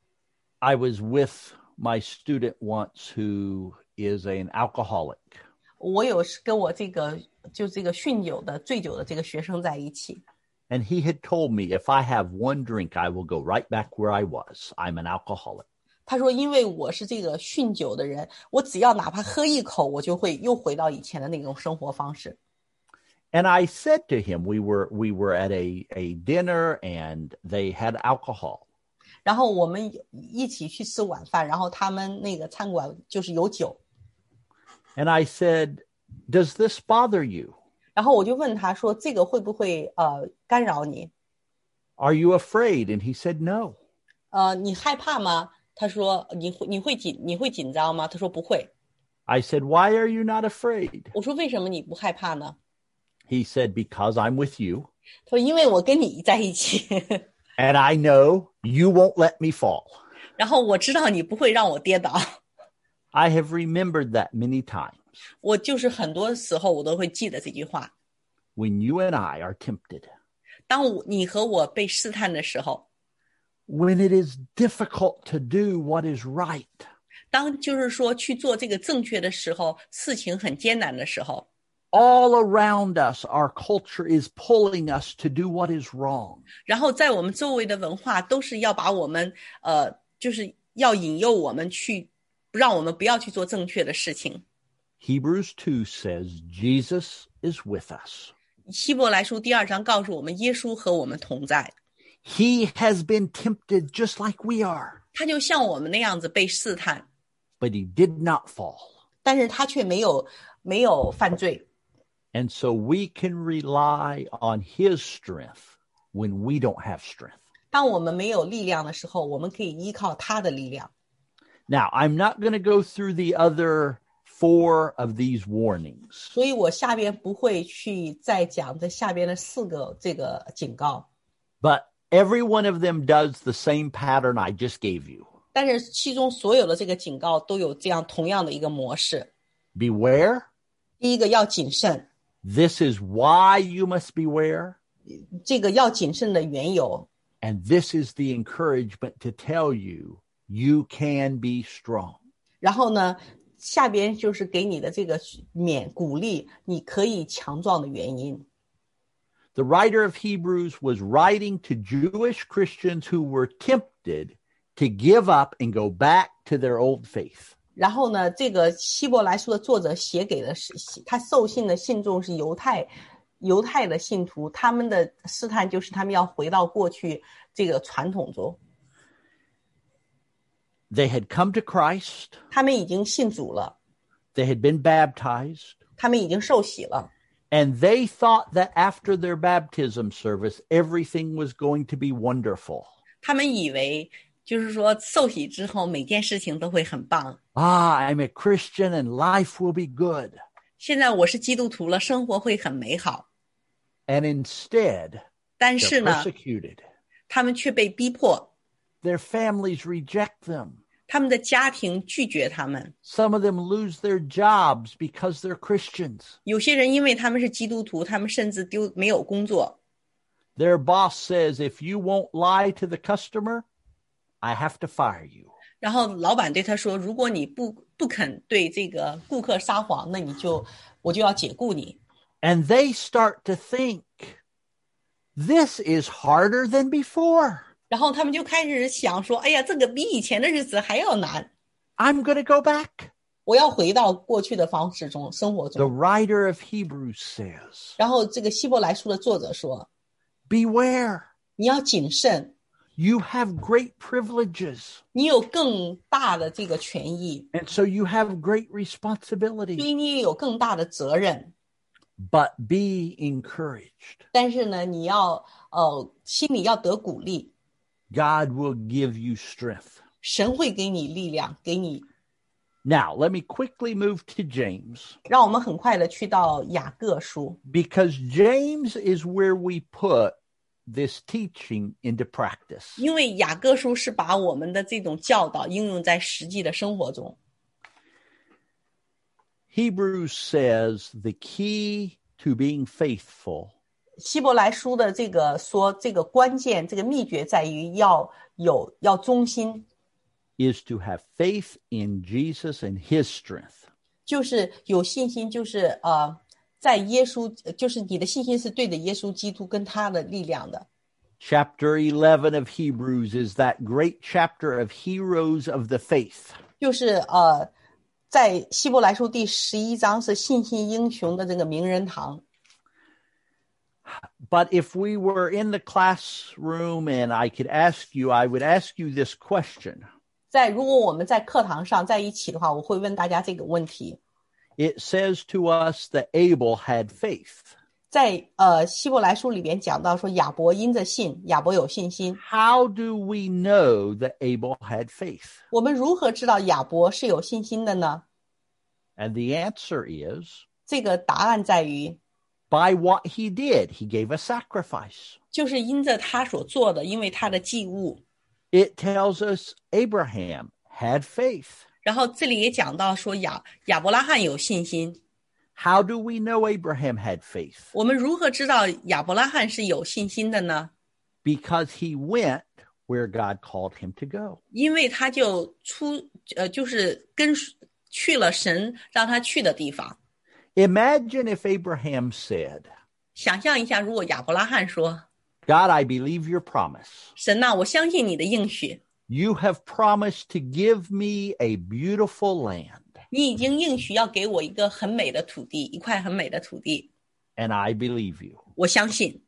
I was with my student once who is an alcoholic. 我有跟我这个就这个酗酒的醉酒的这个学生在一起。 And he had told me if I have one drink, I will go right back where I was. I'm an alcoholic. 他说因为我是这个酗酒的人，我只要哪怕喝一口，我就会又回到以前的那种生活方式。 And I said to him, we were we were at a, a dinner and they had alcohol. 然后我们一起去吃晚饭，然后他们那个餐馆就是有酒。 And I said, does this bother you? 然后我就问他说这个会不会呃干扰你？ Are you afraid? And he said, no. 呃，你害怕吗？他说你会你会紧你会紧张吗？他说不会。 I said, why are you not afraid? 我说为什么你不害怕呢？ He said, because I'm with you. 他说因为我跟你在一起。 And I know you won't let me fall. 然后我知道你不会让我跌倒。 I have remembered that many times. 我就是很多时候我都会记得这句话。 When you and I are tempted. 当我你和我被试探的时候， When it is difficult to do what is right. 当就是说去做这个正确的时候，事情很艰难的时候， All around us, our culture is pulling us to do what is wrong. 然后在我们周围的文化都是要把我们呃，就是要引诱我们去，不让我们不要去做正确的事情。 Hebrews two says Jesus is with us. 希伯来书第二章告诉我们，耶稣和我们同在， He has been tempted just like we are, 他就像我们那样子被试探， but he did not fall. 但是他却没有没有犯罪。 And so we can rely on his strength when we don't have strength. 当我们没有力量的时候，我们可以依靠他的力量。 Now, I'm not going to go through the other four of these warnings. 所以我下边不会去再讲这下边的四个这个警告， But every one of them does the same pattern I just gave you. 但是其中所有的这个警告都有这样同样的一个模式。 Beware. 第一个要谨慎， This is why you must beware. 这个要谨慎的缘由， And this is the encouragement to tell you you can be strong. 然后呢，下边就是给你的这个勉鼓励，你可以强壮的原因。 The writer of Hebrews was writing to Jewish Christians who were tempted to give up and go back to their old faith. 然后呢，这个希伯来书的作者写给的是他受信的信众是犹太犹太的信徒，他们的试探就是他们要回到过去这个传统中。 They had come to Christ. 他们已经信主了， They had been baptized. 他们已经受洗了， And they thought that after their baptism service, everything was going to be wonderful. 他们以为就是说受洗之后每件事情都会很棒。 Ah, I'm a Christian and life will be good. 现在我是基督徒了，生活会很美好。 And instead, 但是 they're 呢， persecuted. 他们却被逼迫， Their families reject them. 他们的家庭拒绝他们。 Some of them lose their jobs because they're Christians. 有些人因为他们是基督徒，他们甚至丢没有工作。 Their boss says, if you won't lie to the customer, I have to fire you. 然后老板对他说：“如果你不不肯对这个顾客撒谎，那你就我就要解雇你。” And they start to think, this is harder than before. 然后他们就开始想说：“哎呀，这个比以前的日子还要难， I'm going to go back. 我要回到过去的方式中生活 The 中。 writer of Hebrews says, ” 然后这个希伯来书的作者说 beware. 你要谨慎， You have great privileges. 你有更大的这个权益， And so you have great 所 responsibility. 以你也有更大的责任。 But be encouraged. 但是呢，你要呃心里要得鼓励， God will give you strength. 神会给你力量，给你。 Now, let me quickly move to James, 让我们很快的去到雅各书， because James is where we put this teaching into practice. 因为雅各书是把我们的这种教导应用在实际的生活中。 Hebrews says the key to being faithful 希伯来书的这个说，这个关键，这个秘诀在于要有要忠心， is to have faith in Jesus and his strength. 就是有信心，就是呃，在耶稣，就是你的信心是对着耶稣基督跟他的力量的。 Chapter eleven of Hebrews is that great chapter of heroes of the faith. 就是呃，在希伯来书第十一章是信心英雄的这个名人堂。 But if we were in the classroom and I could ask you, I would ask you this question. 在如果我们在课堂上在一起的话，我会问大家这个问题。 It says to us that Abel had faith. 在呃希伯来书里边讲到说亚伯因着信，亚伯有信心。 How do we know that Abel had faith? 我们如何知道亚伯是有信心的呢？ And the answer is, 这个答案在于 by what he did, he gave a sacrifice. 就是因着他所做的，因为他的祭物。 It tells us Abraham had faith. 然后这里也讲到说亚亚伯拉罕有信心。 How do we know Abraham had faith? 我们如何知道亚伯拉罕是有信心的呢？ Because he went where God called him to go. 因为他就出呃，就是跟去了神让他去的地方。 Imagine if Abraham said, 想象一下，如果亚伯拉罕说 God, I believe your promise. 神啊，我相信你的应许， You have promised to give me a beautiful land. 你已经应许要给我一个很美的土地，一块很美的土地， And I believe you. 我相信。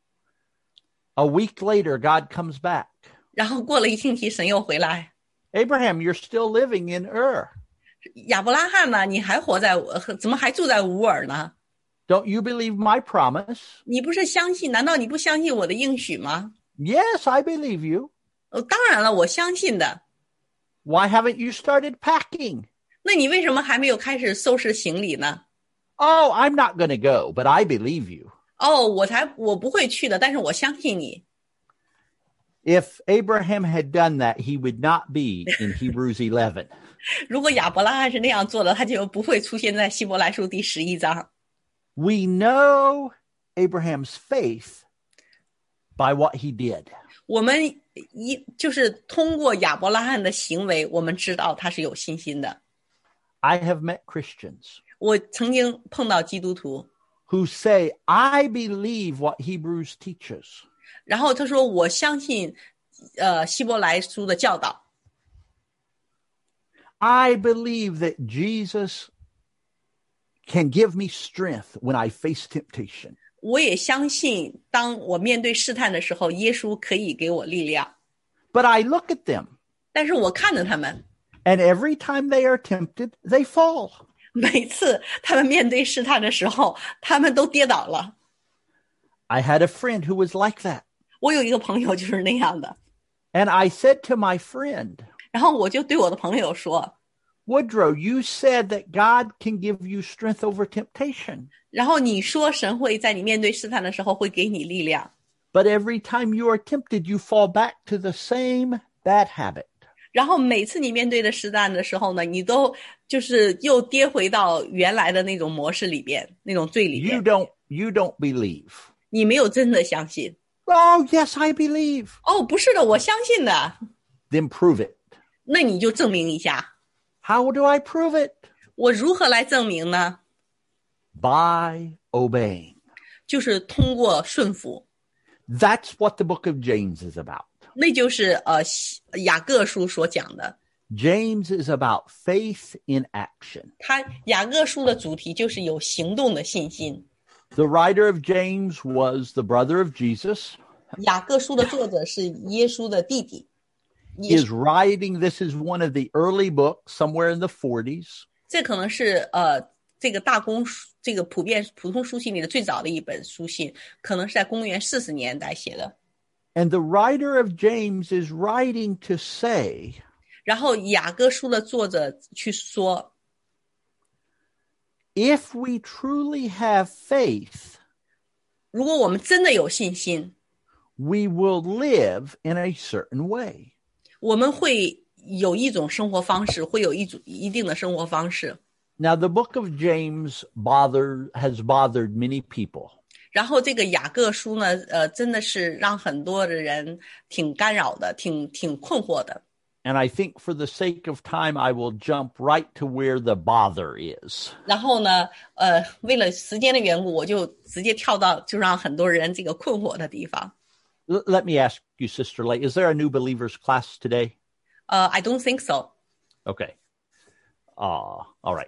A week later, God comes back. 然后过了一星期，神又回来， Abraham, you're still living in Ur. 亚伯拉罕呢？你还活在，怎么还住在乌尔呢？ Don't you believe my promise? 你不是相信？难道你不相信我的应许吗？ Yes, I believe you. 哦，当然了，我相信的。 Why haven't you started packing? 那你为什么还没有开始收拾行李呢？ Oh, I'm not going to go, but I believe you. 哦，我才我不会去的，但是我相信你。 If Abraham had done that, he would not be in Hebrews eleven. 如果亚伯拉罕是那样做的，他就不会出现在希伯来书第十一章。 We know Abraham's faith by what he did. 我们一就是通过亚伯拉罕的行为，我们知道他是有信心的。 I have met Christians 我曾经碰到基督徒， who say, I believe what Hebrews teaches. 然后他说我相信呃希伯来书的教导。 I believe that Jesus can give me strength when I face temptation. 我也相信当我面对试探的时候，耶稣可以给我力量。 But I look at them, 但是我看着他们， and every time they are tempted, they fall. 每次他们面对试探的时候，他们都跌倒了。 I had a friend who was like that. 我有一个朋友就是那样的， And I said to my friend, 然后我就对我的朋友说， Woodrow, you said that God can give you strength over temptation. 然后你说神会在你面对试探的时候会给你力量， But every time you are tempted, you fall back to the same bad habit. 然后每次你面对的试探的时候呢，你都就是又跌回到原来的那种模式里边，那种罪里 You 边。 don't, you don't believe. 你没有真的相信。 Oh, yes, I believe. 哦，不是的，我相信的。 Then prove it. 那你就证明一下。 How do I prove it? 我如何来证明呢？ By obeying. 就是通过顺服。 That's what the book of James is about. 那就是呃雅各书所讲的。 James is about faith in action. 他雅各书的主题就是有行动的信心。 The writer of James was the brother of Jesus. 雅各书的作者是耶稣的弟弟。 Is writing, this is one of the early books, somewhere in the forties. 这可能是呃这个大公这个普遍普通书信里的最早的一本书信，可能是在公元四十年代写的。 And the writer of James is writing to say, 然后雅各书的作者去说， if we truly have faith, 如果我们真的有信心， we will live in a certain way. 我们会有一种生活方式，会有一种一定的生活方式。 Now, the book of James bother, has bothered many people. 然后这个雅各书呢，呃，真的是让很多的人挺干扰的，挺挺困惑的。 And I think for the sake of time, I will jump right to where the bother is. 然后呢，呃，为了时间的缘故，我就直接跳到就让很多人这个困惑的地方。 L- let me ask you, Sister Lay, is there a new believers class today? 呃、I don't think so. Okay. Uh, all right.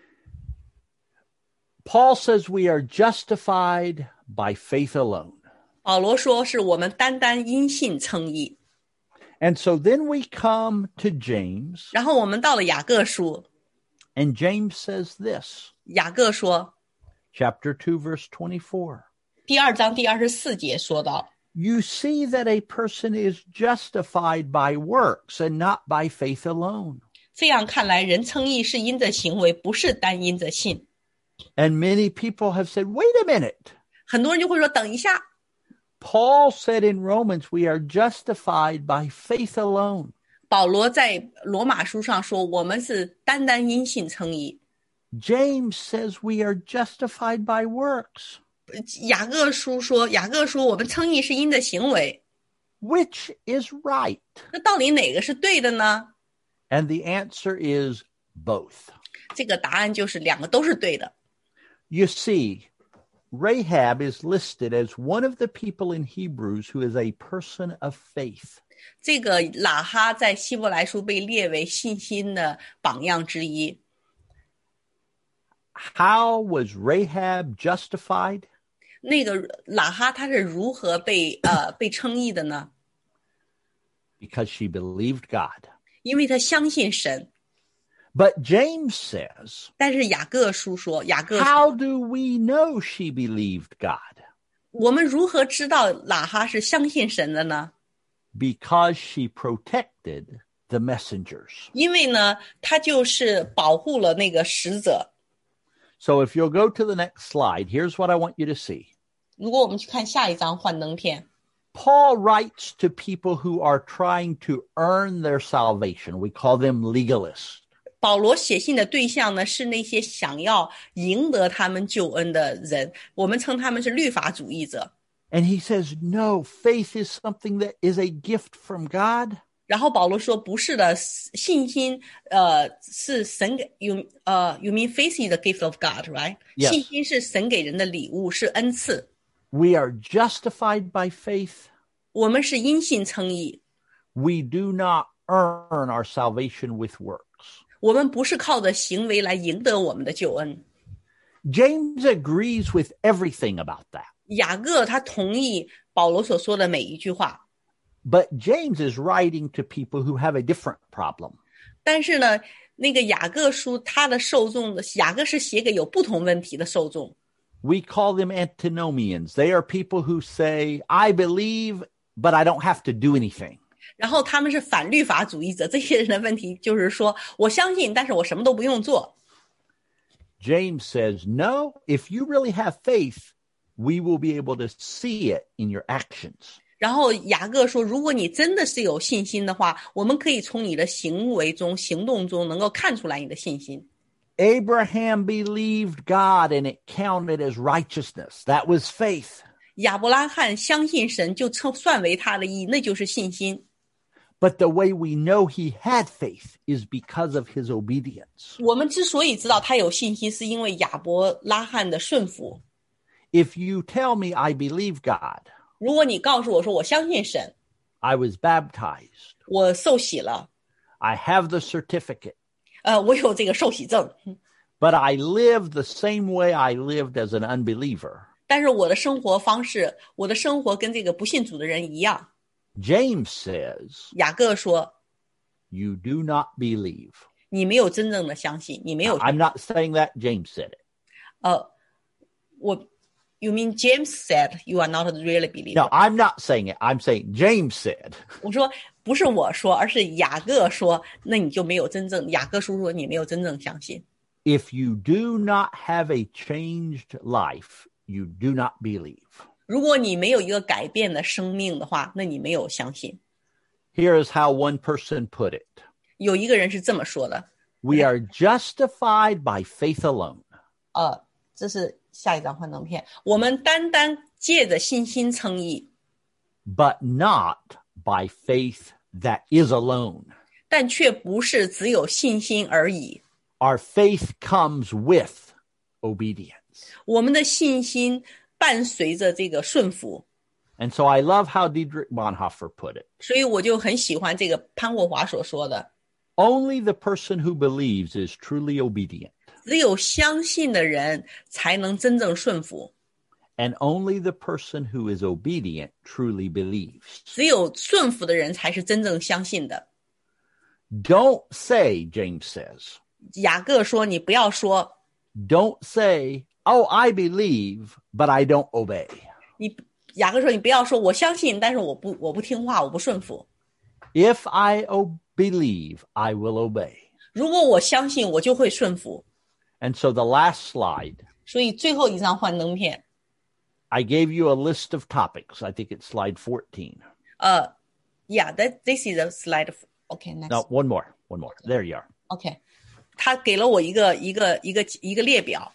Paul says we are justified by faith alone. 保罗说是我们单单因信称义。 And so then we come to James, 然后我们到了雅各书， and James says this, 雅各说 chapter two, verse twenty-four. 第二章第二十四节说到， You see that a person is justified by works and not by faith alone. 这样看来，人称义是因着行为，不是单因着信。 And many people have said, wait a minute. 很多人就会说，等一下， Paul said in Romans, we are justified by faith alone. 保罗在罗马书上说，我们是单单因信称义。 James says we are justified by works. 雅各书说，雅各说我们称义是因着行为， Which is right? 那到底哪个是对的呢？ And the answer is both. 这个答案就是两个都是对的。 You see, Rahab is listed as one of the people in Hebrews who is a person of faith. 这个喇哈在希伯来书被列为信心的榜样之一。 How was Rahab justified? 那个喇哈他是如何被呃被称义的呢？ Because she believed God. 因为他相信神。 But James says, 但是雅各书说，雅各说 how do we know she believed God? 我们如何知道喇哈是相信神的呢？ Because she protected the messengers. 因为呢，他就是保护了那个使者。 So if you'll go to the next slide, here's what I want you to see. 如果我们去看下一张幻灯片， Paul writes to people who are trying to earn their salvation. We call them legalists. 保罗写信的对象呢是那些想要赢得他们救恩的人，我们称他们是律法主义者。 And he says, no, faith is something that is a gift from God. 然后保罗说，不是的，信心，呃，是神给 you 呃 you mean faith is the gift of God, right? Yes. 信心是神给人的礼物，是恩赐。 We are justified by faith. 我们是因信称义， We do not earn our salvation with works. 我们不是靠着行为来赢得我们的救恩。 James agrees with everything about that. 雅各他同意保罗所说的每一句话， But James is writing to people who have a different problem. 但是呢，那个雅各书他的受众的雅各是写给有不同问题的受众。 We call them antinomians. They are people who say, I believe, but I don't have to do anything. 然后他们是反律法主义者，这些人的问题就是说，我相信，但是我什么都不用做。 James says, no, if you really have faith, we will be able to see it in your actions. 然后雅各说，如果你真的是有信心的话，我们可以从你的行为中、行动中能够看出来你的信心。 Abraham believed God and it counted as righteousness. That was faith. 亚伯拉罕相信神，就称算为他的义，那就是信心。 But the way we know he had faith is because of his obedience. 我们之所以知道他有信心，是因为亚伯拉罕的顺服。 If you tell me I believe God, 如果你告诉我说我相信神， I was baptized, 我受洗了， I have the certificate, 呃，我有这个受洗证， but I live the same way I lived as an unbeliever. 但是我的生活方式，我的生活跟这个不信主的人一样。 James says, 雅各说， you do not believe. 你没有真正的相信，你没有。 I'm not saying that, James said it. 呃，我 You mean James said you are not really believer? No, I'm not saying it. I'm saying James said. 我说不是我说，而是雅各说，那你就没有真正，雅各叔说你没有真正相信。 If you do not have a changed life, you do not believe. 如果你没有一个改变的生命的话，那你没有相信。 Here is how one person put it. 有一个人是这么说的， We are justified by faith alone. 呃，这是下一张幻灯片。我们单单借着信心称义， but not by faith that is alone. 但却不是只有信心而已。 Our faith comes with obedience. 我们的信心伴随着这个顺服。 And so I love how Dietrich Bonhoeffer put it. 所以我就很喜欢这个潘霍华所说的 Only the person who believes is truly obedient. 只有相信的人才能真正顺服， And only the person who is obedient truly believes. 只有顺服的人才是真正相信的。 Don't say, James says, 雅各说你不要说 don't say, oh, I believe, but I don't obey. 你雅各说你不要说我相信，但是我不我不听话，我不顺服。 If I o- believe, I will obey. 如果我相信，我就会顺服。 And so the last slide, 所以最后一张幻灯片， I gave you a list of topics. I think it's slide fourteen. 呃 yeah that this is a slide of, okay next No, one more, one more. There you are. OK 他给了我一个一个一个一个列表。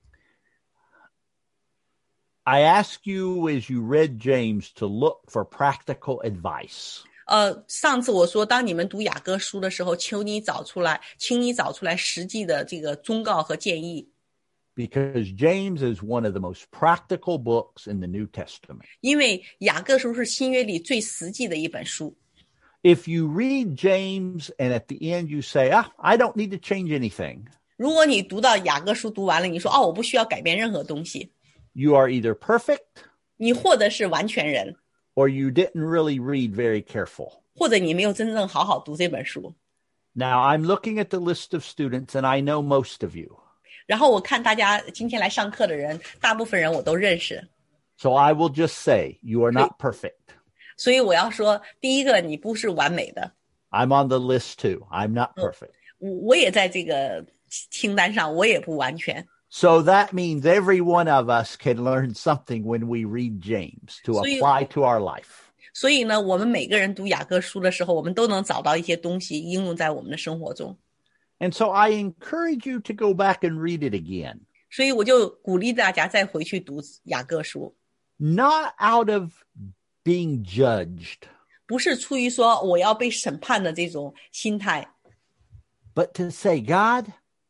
I ask you as you read James to look for practical advice. 呃，上次我说，当你们读雅各书的时候，求你找出来，请你找出来实际的这个忠告和建议。 Because James is one of the most practical books in the New Testament. 因为雅各书是新约里最实际的一本书。 If you read James and at the end you say, ah, I don't need to change anything, 如果你读到雅各书读完了，你说哦，我不需要改变任何东西， you are either perfect 你或者是完全人， or you didn't really read very careful. 或者你没有真正好好读这本书。 Now, I'm looking at the list of students, and I know most of you. 然后我看大家今天来上课的人，大部分人我都认识， So I will just say, you are not perfect. 所以我要说，第一个，你不是完美的， I'm on the list too. I'm not perfect. 我我也在这个清单上，我也不完全。 So that means every one of us can learn something when we read James to So you- apply to our life. 所以呢，我们每个人读雅各书的时候，我们都能找到一些东西应用在我们的生活中。 And so I encourage you to go back and read it again, 所以我就鼓励大家再回去读雅各书， not out of being judged, 不是出于说我要被审判的这种心态， but to say, God,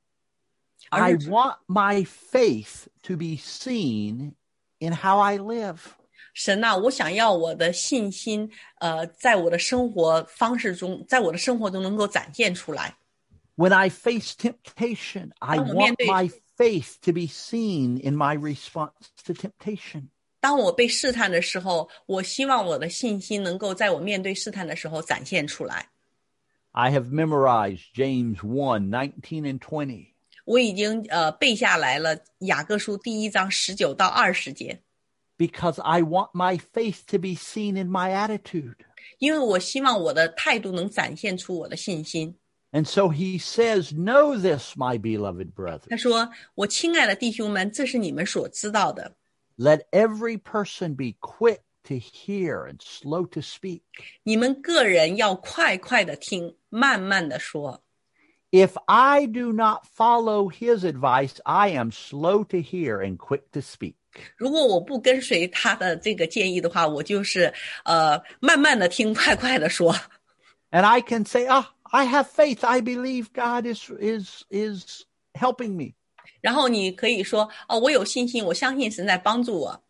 I 而是 want my faith to be seen in how I live. 神呐、我想要我的信心，呃，在我的生活方式中，在我的生活中能够展现出来。 When I face temptation, I 当我面 want 对- my faith to be seen in my response to temptation. 当我被试探的时候，我希望我的信心能够在我面对试探的时候展现出来。 I have memorized James one, nineteen and twenty. 我已经呃背下来了雅各书第一章十九到二十节， Because I want my faith to be seen in my attitude. 因为我希望我的态度能展现出我的信心。 And so he says, know this, my beloved 他 brother. 说：“我亲爱的弟兄们，这是你们所知道的。 Let every person be quick to hear and slow to speak. 你们个人要快快的听，慢慢的说。 If I do not follow his advice, I am slow to hear and quick to speak. 如果我不跟随他的这个建议的话，我就是呃慢慢的听，快快的说。 And I can say, ah, I have faith. I believe God is, is, is helping me. 然后你可以说：哦，我有信心，我相信神在帮助我。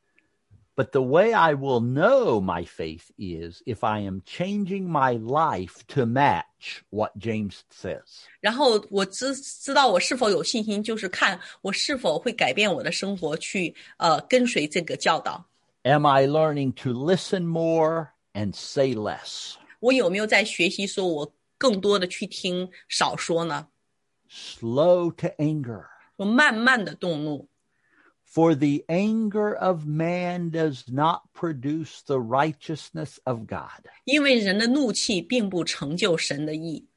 But the way I will know my faith is if I am changing my life to match what James says. 然后我知知道我是否有信心，就是看我是否会改变我的生活，去呃跟随这个教导。 Am I learning to listen more and say less? 我有没有在学习说我更多的去听，少说呢？ Slow to anger. 我慢慢的动怒， For the anger of man does not produce the righteousness of God. 因为人的怒气并不成就神的义。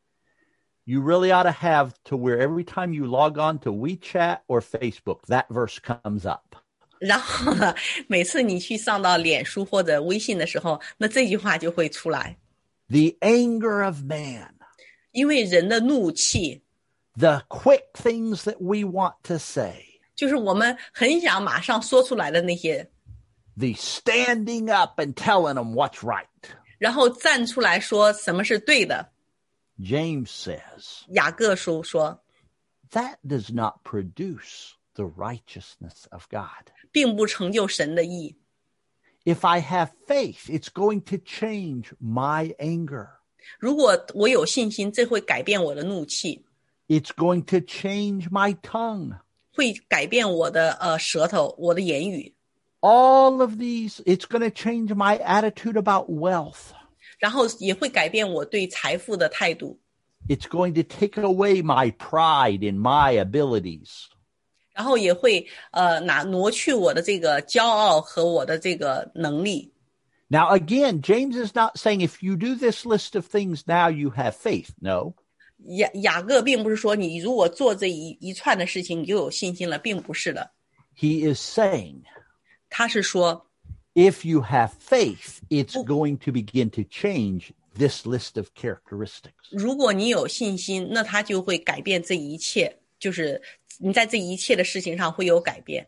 You really ought to have to where every time you log on to WeChat or Facebook, that verse comes up. 然后呢，每次你去上到脸书或者微信的时候，那这句话就会出来。 The anger of man, 因为人的怒气， the quick things that we want to say, 就是我们很想马上说出来的那些， the standing up and telling them what's right. 然后站出来说什么是对的， James says, 雅各书说， that does not produce the righteousness of God. 并不成就神的义。 If I have faith, it's going to change my anger. 如果我有信心，这会改变我的怒气， It's going to change my tongue. 会改变我的呃舌头，我的言语。 All of these, it's going to change my attitude about wealth. 然后也会改变我对财富的态度， It's going to take away my pride in my abilities. 然后也会呃拿挪去我的这个骄傲和我的这个能力。 Now, again, James is not saying if you do this list of things now you have faith. No. 雅雅各并不是说你如果做这一一串的事情你就有信心了，并不是的。 He is saying, 他是说， if you have faith, it's going to begin to change this list of characteristics. 如果你有信心，那他就会改变这一切，就是你在这一切的事情上会有改变。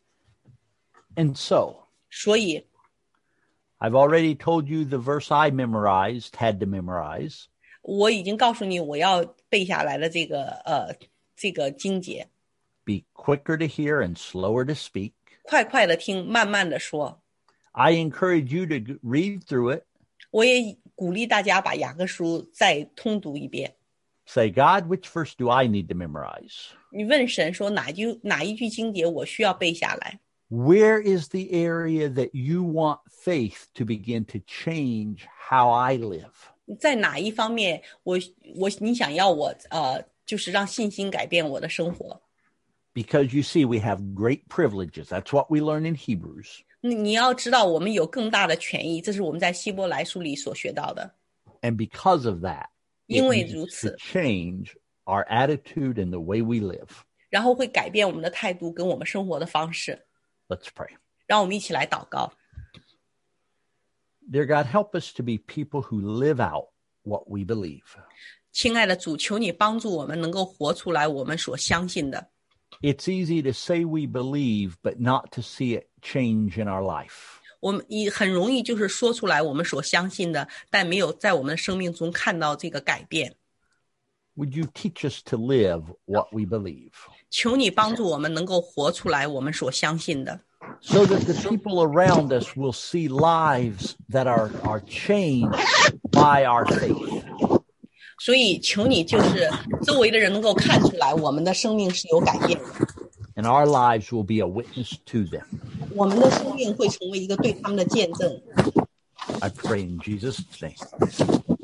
And so, 所以 I've already told you the verse I memorized, had to memorize. 我已经告诉你我要背下来的这个呃这个经节， Be quicker to hear and slower to speak. 快快的听，慢慢的说。 I encourage you to read through it. 我也鼓励大家把雅各书再通读一遍。 Say, God, which verse do I need to memorize? 你问神说哪句哪一句经节我需要背下来？ Where is the area that you want faith to begin to change how I live? 在哪一方面我我你想要我呃就是让信心改变我的生活？ Because you see, we have great privileges. That's what we learn in Hebrews. 你你要知道我们有更大的权益，这是我们在希伯来书里所学到的。 And because of that, it 因为 needs 如 to 此， change our attitude and the way we live. 然后会改变我们的态度跟我们生活的方式。 Let's pray. 让我们一起来祷告。 Dear God, help us to be people who live out what we believe. 亲爱的主，求你帮助我们能够活出来我们所相信的。 It's easy to say we believe, but not to see it change in our life. 我们也很容易就是说出来我们所相信的，但没有在我们的生命中看到这个改变。 Would you teach us to live what we believe? 求你帮助我们能够活出来我们所相信的， So that the people around us will see lives that are, are changed by our faith. 所以求你就是周围的人能够看出来我们的生命是有改变的， And our lives will be a witness to them. 我们的生命会成为一个对他们的见证。 I pray in Jesus' name.